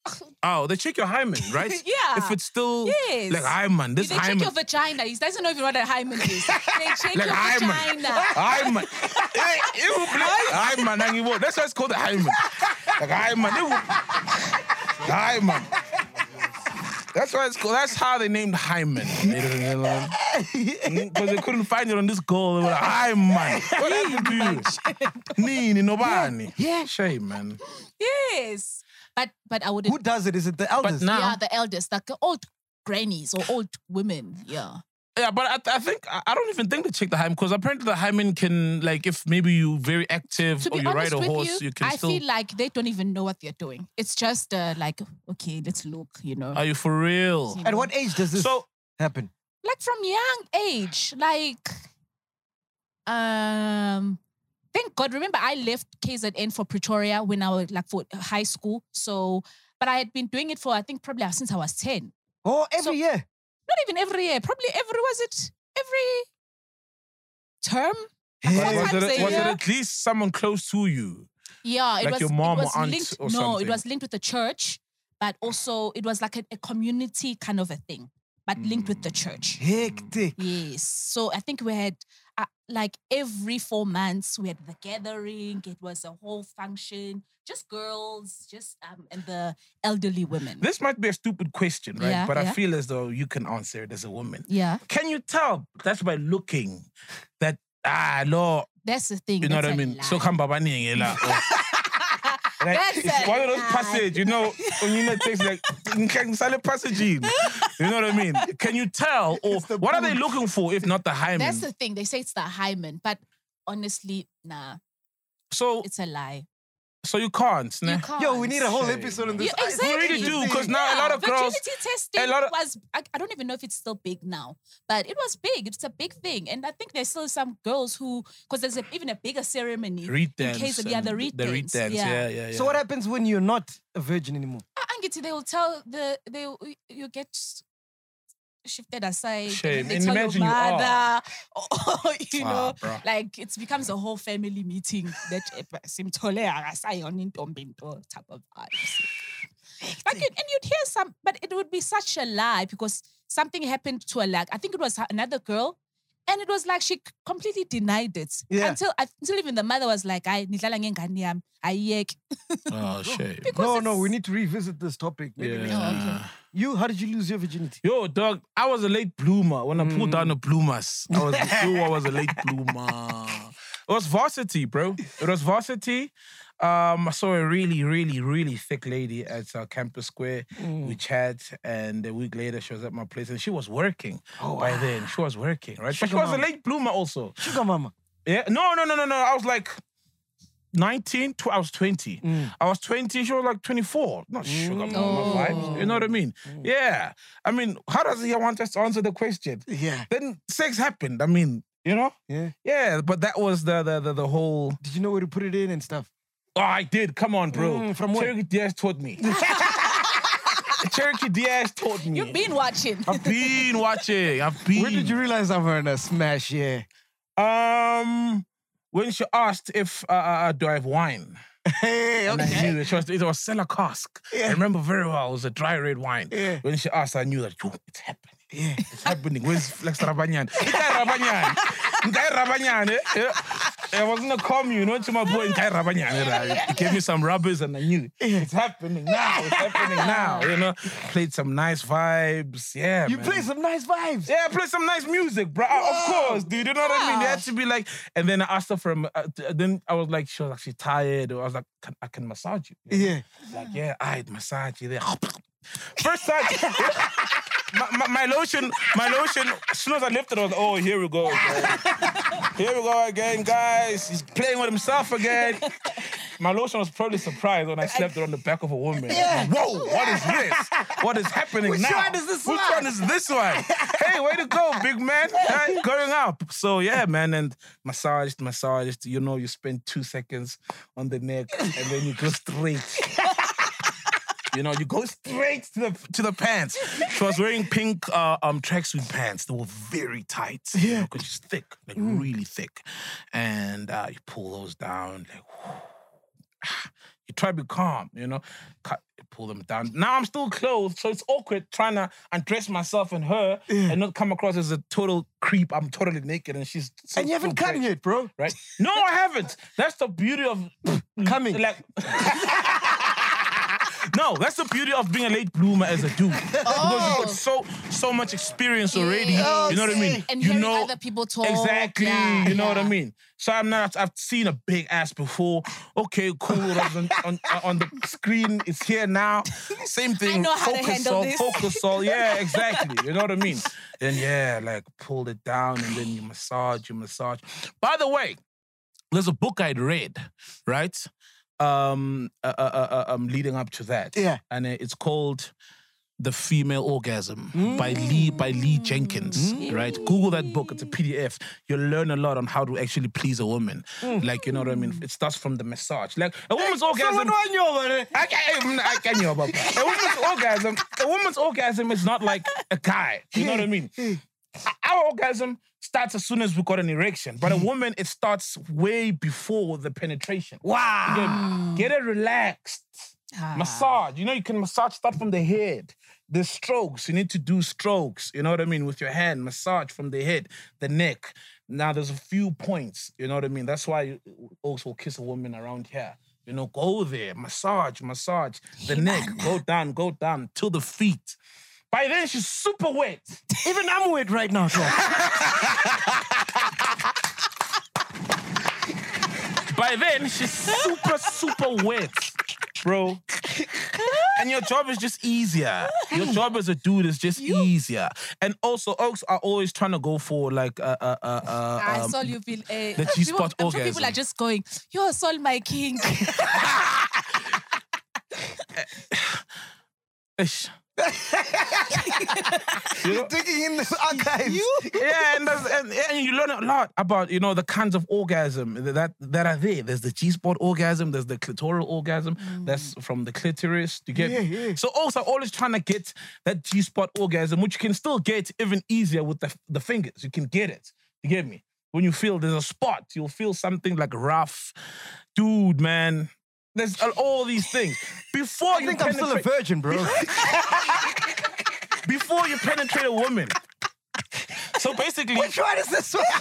Oh, they check your hymen, right? Yeah. If it's still Yes. like hymen, this They hymen. check your vagina. He doesn't know even what a hymen is. They check Like your hymen. vagina. Hymen. Hymen. Hymen. That's why it's called a hymen. Like hymen. Hymen. That's why it's called. That's how they named hymen. Because they couldn't find it on this goal. They were like, hymen. What happened to you? Nini, nobody. Yeah. Shame, man. Yes. But I wouldn't. Who does it? Is it the elders? But now, Yeah, the eldest, like old grannies or old women. Yeah. yeah, but I think I don't even think they check the hymen because apparently the hymen can, like, if maybe you very active To or be you honest ride a with horse, you can I still. feel like they don't even know what they're doing. It's just like, okay, let's look, Are you for real? At what age does this So happen? Like from young age, like, thank God. Remember, I left KZN for Pretoria when I was like for high school. So, but I had been doing it for, I think probably since I was 10. Oh, every year. Not even every year. Probably every term? Was Sometimes a it year. at least someone close to you? Yeah, it Like was your mom it or was aunt linked, or No, something? it was linked with the church, but also it was like a community kind of a thing, but linked with the church. Hectic. Yes. So I think we had like every 4 months we had the gathering. It was a whole function, just girls, just and the elderly women. This might be a stupid question, right? Yeah, but I yeah. feel as though you can answer it as a woman. Yeah, Can you tell that's by looking that no, that's the thing. you know what that's I a mean? lie. So come babaning like, That's it's a one of those lie. passages, you know, when you know text like silent passage. You know what I mean? Can you tell, or what are they looking for if not the hymen? That's the thing. They say it's the hymen, but honestly, nah, So it's a lie. so you can't. You Nah. can't. Yo, we need a whole episode on this. Yeah, exactly. We really do, because now a lot of girls. Virginity testing a lot of- was, I don't even know if it's still big now, but it was big. It's a big thing. And I think there's still some girls who, because there's even a bigger ceremony. Reed in dance. case of, yeah, the and reed the reed dance. dance. Yeah. So what happens when you're not a virgin anymore? Angiti, they will tell you get shifted aside. Shame. And they And tell imagine your you are. mother, or, you Ah, know, bro. like it becomes a whole family meeting that simtole akasai on intombinto type of vibes. Like, and you'd hear some, but it would be such a lie because something happened to her. Like, I think it was another girl, and it was like she completely denied it. Yeah. Until even the mother was like, "I nidlala ngengane yami, ayiyeke." Oh shame. No, we need to revisit this topic. Maybe next Yeah. week. You, how did you lose your virginity? Yo, dog, I was a late bloomer. When I pulled down the bloomers, I was a late bloomer. It was varsity, bro. It was varsity. I saw a really, really, really thick lady at Campus Square. We chat, and a week later she was at my place, and she was working. By then, she was working, right? But she was a late bloomer also. Sugar mama. Yeah, no. I was like 19, I was 20. I was 20, she was like 24. Not sugar mama vibes. You know what I mean? Yeah. I mean, how does he want us to answer the question? Yeah. Then sex happened. I mean, you know? Yeah. Yeah, but that was the whole. Did you know where to put it in and stuff? Oh, I did. Come on, bro. From where? Cherokee Diaz taught me. Cherokee Diaz taught me. You've been watching. I've been watching. When did you realize I'm wearing a smash? Yeah. When she asked if do I have wine. Hey, And I okay. knew it was Stella cask. Yeah. I remember very well. It was a dry red wine. Yeah. When she asked, I knew that it's happening. Yeah. It's happening. Where's Flex Rabanyan? Nkai Rabanyan. I wasn't a commune. Went to my boy Nkai Rabanyan. He gave me some rubbers and I knew it's happening now. It's happening now. You know, played some nice vibes. Yeah, You man. play some nice vibes. Yeah, play some nice music, bro. Of course, dude. You know what I mean? They had to be like, and then I asked her for, then I was like, she was actually tired. Or I was like, I can massage you. Yeah. Like, yeah, I'd massage you there. First time, my lotion, as soon as I lifted it, I was like, oh, here we go again. Here we go again, guys. He's playing with himself again. My lotion was probably surprised when I slept it on the back of a woman. Yeah. Whoa, what is this? What is happening Which now? one is this Which one? one is this one? Hey, way to go, big man. Right, going up. So yeah, man, and massaged. You know, you spend 2 seconds on the neck and then you go straight. You know, you go straight to the pants. She was wearing pink tracksuit pants. They were very tight. Yeah. Because she's thick, like really thick. And you pull those down, like, You try to be calm, pull them down. Now I'm still clothed, so it's awkward trying to undress myself and her and not come across as a total creep. I'm totally naked and she's... And you haven't come yet, bro. Right? No, I haven't. That's the beauty of... Coming. Like... No, that's the beauty of being a late bloomer as a dude. Because you've got so much experience already. You know what I mean? And you hearing know other people talk. Exactly. Yeah, you know what I mean? So I've seen a big ass before. Okay, cool. It was on the screen. It's here now. Same thing. I know how to handle this. Focus all. Yeah, exactly. You know what I mean? Then pulled it down and then you massage. By the way, there's a book I'd read, right? Leading up to that. Yeah. And it's called The Female Orgasm by Lee Jenkins, right? Google that book. It's a PDF. You'll learn a lot on how to actually please a woman. Like, you know what I mean? It starts from the massage. Like, a woman's orgasm... A woman's orgasm is not like a guy. You know what I mean? Our orgasm starts as soon as we got an erection. But a woman, it starts way before the penetration. Wow. Get it relaxed. Massage. You can massage, start from the head. The strokes. You need to do strokes. You know what I mean? With your hand. Massage from the head, the neck. Now, there's a few points. You know what I mean? That's why you also kiss a woman around here. Go there. Massage. The neck. Go down till the feet. By then, she's super wet. Even I'm wet right now, bro. By then, she's super wet, bro. And your job is just easier. Your job as a dude is just easier. And also, oaks are always trying to go for like I saw you feel the G-spot orgasm. I'm sure people are just going, "You're Sol, my king." Ish. Digging in the archives. And you learn a lot about, the kinds of orgasm that are there. There's the G-spot orgasm, there's the clitoral orgasm, that's from the clitoris. Do you get me? Yeah. So also always trying to get that G-spot orgasm, which you can still get even easier with the fingers. You can get it. You get me? When you feel there's a spot, you'll feel something like rough. Dude, man. There's all these things. Before you I'm still a virgin, bro. Before you penetrate a woman. So basically... Which one is this one?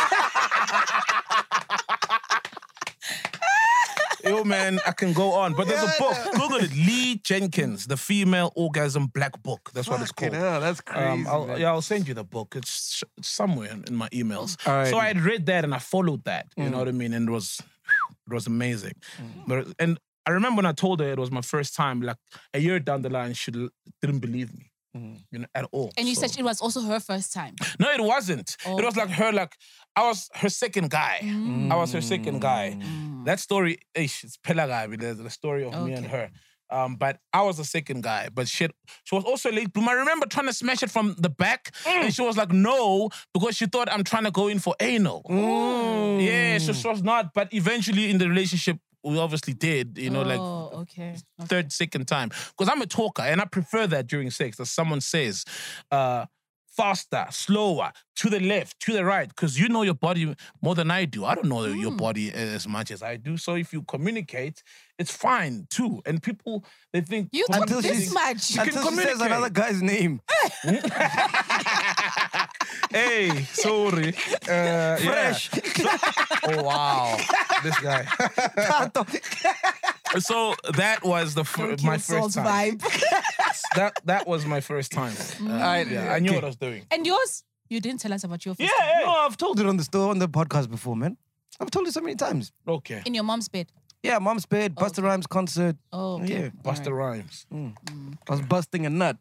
Yo, man, I can go on. But there's a book. Google it. Lee Jenkins, The Female Orgasm Black Book. That's what it's called. Hell, that's crazy. I'll send you the book. It's somewhere in my emails. Alrighty. So I had read that and I followed that. You know what I mean? And it was amazing. And I remember when I told her it was my first time, like a year down the line, she didn't believe me. At all. And you said it was also her first time. No, it wasn't. Oh. It was like her, I was her second guy. I was her second guy. That story, it's Pelagay, the story of me and her. But I was the second guy. But she was also a late bloomer. I remember trying to smash it from the back, and she was like, no, because she thought I'm trying to go in for anal. Yeah, so she was not. But eventually in the relationship, we obviously did, okay. Third, second time. Because I'm a talker, and I prefer that during sex, that someone says, faster, slower, to the left, to the right, because you know your body more than I do. I don't know your body as much as I do. So if you communicate, it's fine too. And people, they think... You talk this much. Until she says another guy's name. Hey, sorry. Fresh. Oh, wow. This guy. So that was my first time. That was my first time. I knew what I was doing. And yours? You didn't tell us about your first time. Yeah. No, I've told it on the podcast before, man. I've told it so many times. Okay. In your mom's bed? Yeah, mom's bed, Busta Rhymes concert. Oh, okay. Yeah. Busta Rhymes. I was busting a nut.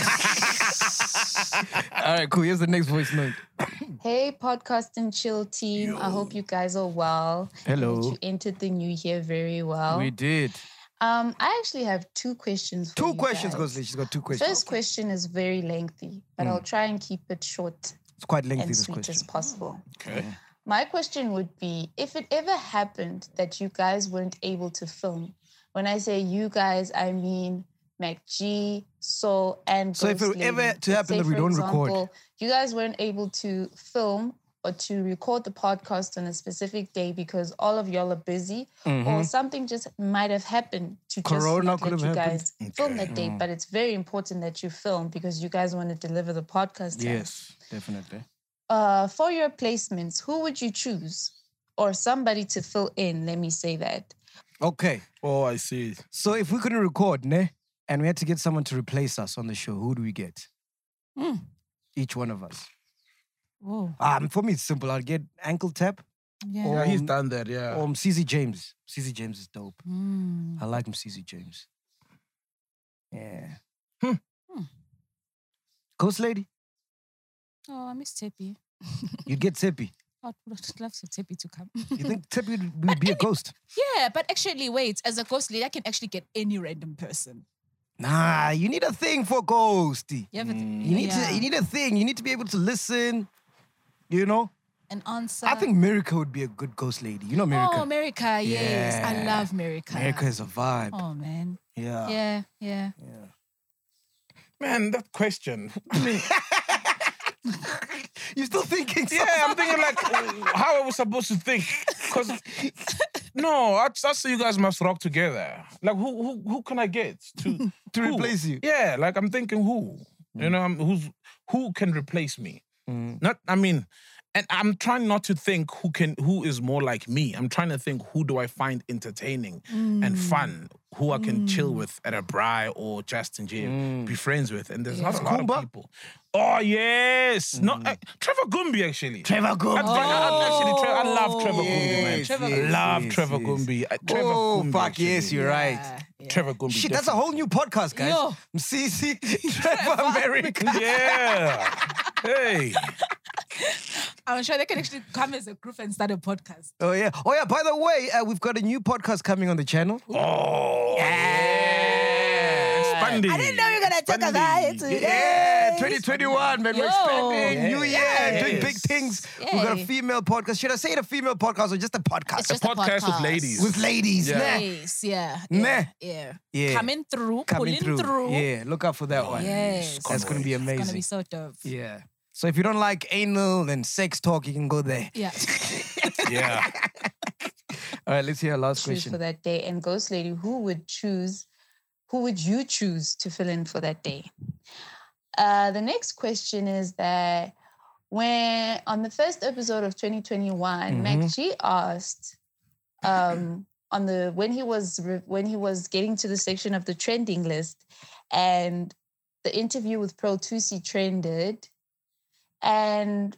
All right, cool. Here's the next voice note. Hey, Podcast and Chill team. I hope you guys are well. Hello. And that you entered the new year very well. We did. I actually have two questions for you Two questions, guys. Gosli. She's got two questions. First question is very lengthy, but I'll try and keep it short It's quite lengthy, and this sweet question. as possible. Okay. My question would be, if it ever happened that you guys weren't able to film, when I say you guys, I mean MacG, Sol, and So if it Ghost were ever Lady. to happen Say, that we for don't record. example, you guys weren't able to film or to record the podcast on a specific day because all of y'all are busy or something just might have happened to Corona just could not let have you happened. guys film that day. But it's very important that you film because you guys want to deliver the podcast. time. Yes, definitely. For your placements, who would you choose? Or somebody to fill in, let me say that. Okay. Oh, I see. So if we couldn't record, ne, and we had to get someone to replace us on the show, who do we get? Each one of us. Oh, For me, it's simple. I'd get Ankle Tap yeah. Yeah, he's done that, yeah. or CZ James. CZ James is dope. Mm. I like him, CZ James. Yeah. Ghost Lady? Oh, I miss Tepi. You'd get Tepi. I would love for Tepi to come. You think Tepi would be a ghost? Yeah, but actually, wait. As a ghost lady, I can actually get any random person. Nah, you need a thing for Ghosty. You have a You need to. You need a thing. You need to be able to listen. You know. an answer. I think Merica would be a good ghost lady. You know Merica? Oh, America, yes. I Yeah. love America. Merica is a vibe. Oh, man. Yeah. Yeah. Man, that question. I mean, You're still thinking? yeah, I'm thinking like, how are we supposed to think? Because no, I say you guys must rock together. Like, who can I get to To who? replace you? Yeah, like I'm thinking who? You know, who can replace me? Not, I mean, and I'm trying not to think who is more like me. I'm trying to think who do I find entertaining and fun, who I can chill with at a braai or just in jail, be friends with. And there's not a lot of people. Oh, yes. No, Trevor Gumbi, actually. Trevor Gumbi. I love Trevor Gumbi, man. Yes, I love Trevor Gumbi. Trevor Oh, Gumbi, fuck, actually. yes, you're right. Trevor Gumbi. Shit, that's a whole new podcast, guys. Yo. CC, Trevor America. Yeah. Hey. I'm sure they can actually come as a group and start a podcast. Oh, yeah. Oh, yeah, by the way, we've got a new podcast coming on the channel. Oh, yeah. Expanding. I didn't know you were going to talk about it today. Yeah, 2021, man. We're Yo. expanding. New year, Yes. doing big things. We've got a Yay. female podcast. Should I say it a female podcast or just a podcast? It's just A podcast with ladies. With ladies. Yeah. Nah. Yes, yeah. Meh. Yeah. Yeah. Coming through, Coming pulling through. Yeah, look out for that one. Yes. That's going to be It's amazing. going to be so dope. Yeah. So if you don't like anal and sex talk, you can go there. Yeah. Yeah. All right, let's hear our last Choose question. for that day. And Ghost Lady, who would you choose to fill in for that day? The next question is that when on the first episode of 2021, Mac G asked when he was getting to the section of the trending list, and the interview with Pearl Thusi trended, and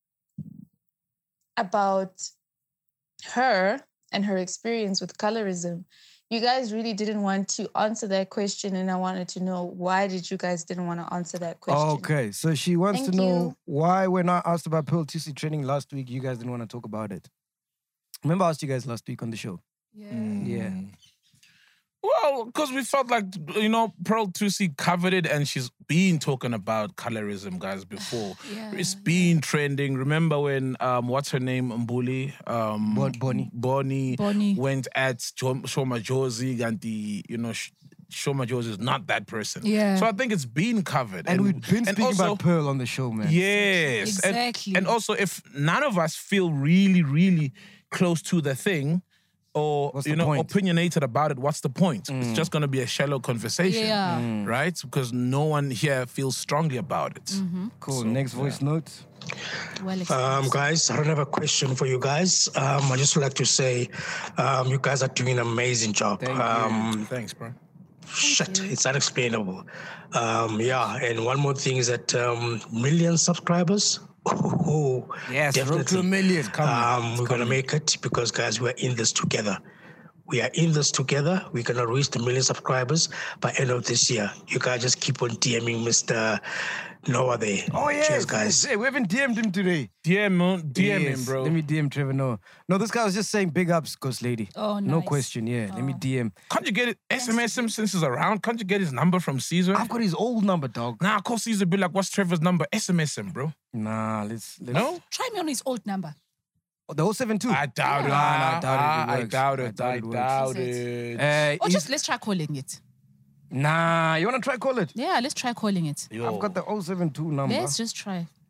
about her and her experience with colorism. You guys really didn't want to answer that question, and I wanted to know why did you guys didn't want to answer that question? Okay, so she wants Thank to know you. why when I asked about Pearl Thusi training last week, you guys didn't want to talk about it. Remember I asked you guys last week on the show? Yeah. Well, because we felt like, Pearl Thusi covered it and she's been talking about colorism, guys, before. It's been trending. Remember when, what's her name, Mbuli? Bonnie went at Shoma Josie and Shoma Josie is not that person. Yeah. So I think it's been covered. And we've been speaking also, about Pearl on the show, man. Yes. Exactly. And also, if none of us feel really, really close to the thing, or What's the point? opinionated about it, what's the point? It's just going to be a shallow conversation, Yeah. right? Because no one here feels strongly about it. Cool. Next voice note. Well explained. Guys, I don't have a question for you guys. I just would like to say you guys are doing an amazing job. Thanks, bro. Shit, it's unexplainable. And one more thing is that million subscribers. Oh, Yes, road to definitely. 1 million. We're gonna make it because, guys, we're in this together. We are in this together. We're gonna reach the 1 million subscribers by end of this year. You guys just keep on DMing Mr. Noah there. Oh, yeah. Cheers, guys. Hey, we haven't DM'd him today. DM Yes. him, bro. Let me DM Trevor Noah. No, this guy was just saying big ups, Ghost Lady. Oh, No nice. question, yeah. Let me DM. Can't you get it? SMS him since he's around. Can't you get his number from Caesar? I've got his old number, dog. Nah, call Caesar, be like, what's Trevor's number? SMS him, bro. Nah, let's No? Try me on his old number. Oh, the 072. I doubt it. I doubt it. I works. doubt it. I it works. doubt it. Or just let's try calling it. Nah, you want to try call it? Yeah, let's try calling it. I've got the 072 number. Let's just try.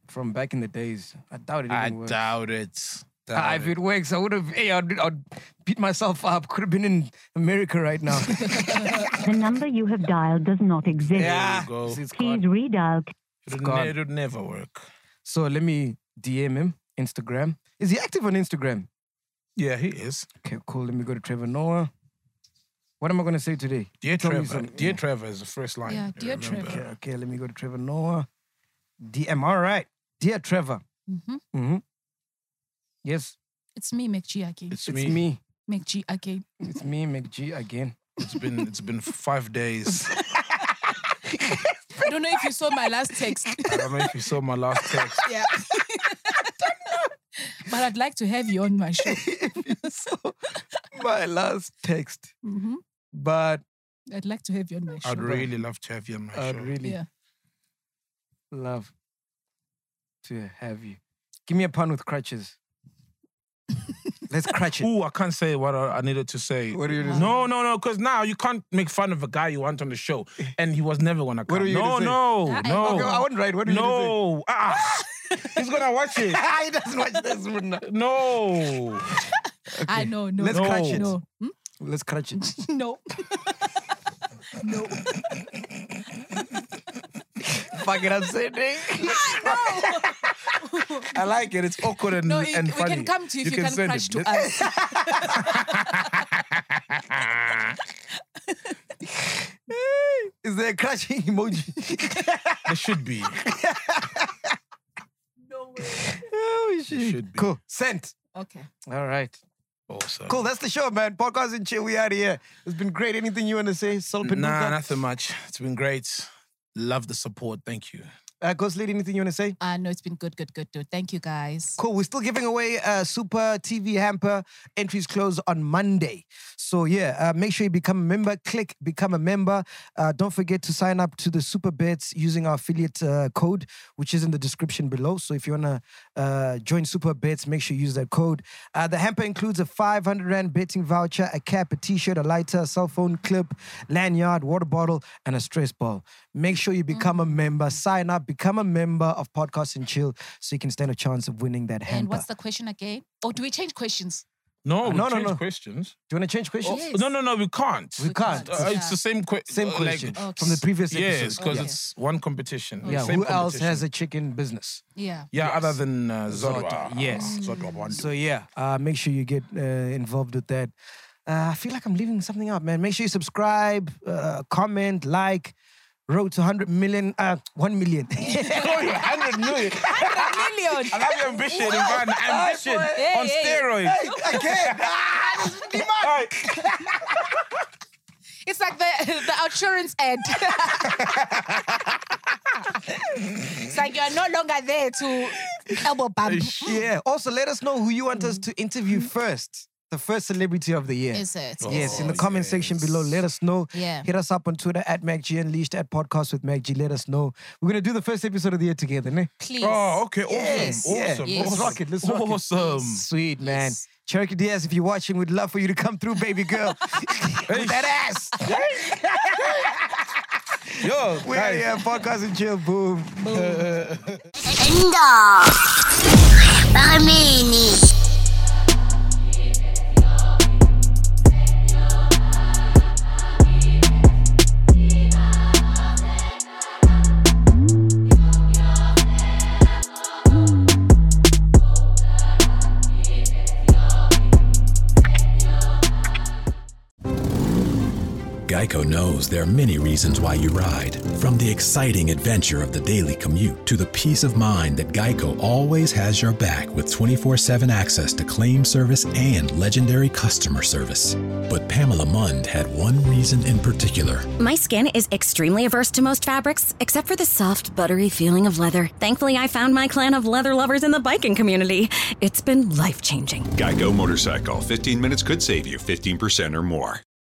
from back in the days. I doubt it I even works. doubt it. If it works, I would have. Hey, I'd beat myself up. Could have been in America right now. The number you have dialed does not exist. Yeah. Go. Please redial. It would never work. So let me DM him. Instagram. Is he active on Instagram? Yeah, he is. Okay, cool. Let me go to Trevor Noah. What am I going to say today? Dear Tell me Trevor. something. Dear Trevor is the first line. Yeah, dear remember. Trevor. Okay, let me go to Trevor Noah. DM. All right. Dear Trevor. Mm-hmm. Yes. It's me, McG again. It's It's me. me. McG again. It's me, McG again. It's been 5 days. I don't know if you saw my last text. I don't know if you saw my last text. Yeah. But I'd like to have you on my show. My last text. Mm-hmm. But I'd like to have you on my show. I'd really love to have you on my I'd show. really Yeah. love to have you. Give me a pun with crutches. Let's crutch it. Ooh, I can't say what I needed to say. What are you gonna No, because now you can't make fun of a guy you want on the show, and he was never gonna come. What are you no, gonna say? no. Okay, I wasn't right. What are you gonna No. He's gonna watch it. He doesn't watch this. No. I know, no. Let's crutch it. No. Let's crutch it. No. No. Fuck it, I'm saying I like it. It's awkward and, No, and we funny. can come to you if you can send crush it. to us. Is there a crutching emoji? There should be. Oh, shit. Should be. Cool. Sent. Okay. All right. Awesome. Cool. That's the show, man. Podcast and chill. We out of here. It's been great. Anything you want to say? Nah, nothing much. It's been great. Love the support. Thank you. Ghost Lady, anything you want to say? No, it's been good. Thank you, guys. Cool. We're still giving away a Super TV hamper. Entries close on Monday. So yeah, make sure you become a member. Click become a member. Don't forget to sign up to the Super Bets using our affiliate code, which is in the description below. So if you want to join Super Bets, make sure you use that code. The hamper includes a 500 Rand betting voucher, a cap, a t-shirt, a lighter, a cell phone clip, lanyard, water bottle, and a stress ball. Make sure you become a member. Sign up. Become a member of Podcast and Chill so you can stand a chance of winning that hamper. And what's the question again? Or do we change questions? No, No, change no. questions. Do you want to change questions? Yes. No, we can't. We can't. It's the same question. Same question Okay. from the previous episode. Yes, because Yeah. it's one competition. Yeah, Same who else competition. has a chicken business? Yeah. Yeah, other than Zodwa. Yes. Zodwa one. So yeah, make sure you get involved with that. I feel like I'm leaving something out, man. Make sure you subscribe, comment, like. Road to 100 million, 1 million. 100 million. 100 million. I love your ambition, Ivan. Ambition on steroids. Again. It's like the insurance ad. It's like you're no longer there to elbow bump. Yeah. Also, let us know who you want us to interview first. The first celebrity of the year. Is it? Yes, in the comment section below, let us know. Yeah. Hit us up on Twitter at MacG Unleashed, at Podcast with MacG. Let us know. We're going to do the first episode of the year together, ne? Please. Oh, okay. Awesome. Yes, yeah. Awesome. Yes. Let's rock it. Let's rock it. Awesome. Sweet, man. Cherokee Diaz, if you're watching, we'd love for you to come through, baby girl. With that ass. Yo, We're out here, Podcast and Chill. Boom. Geico knows there are many reasons why you ride. From the exciting adventure of the daily commute to the peace of mind that Geico always has your back with 24/7 access to claim service and legendary customer service. But Pamela Mund had one reason in particular. My skin is extremely averse to most fabrics, except for the soft, buttery feeling of leather. Thankfully, I found my clan of leather lovers in the biking community. It's been life-changing. Geico Motorcycle. 15 minutes could save you 15% or more.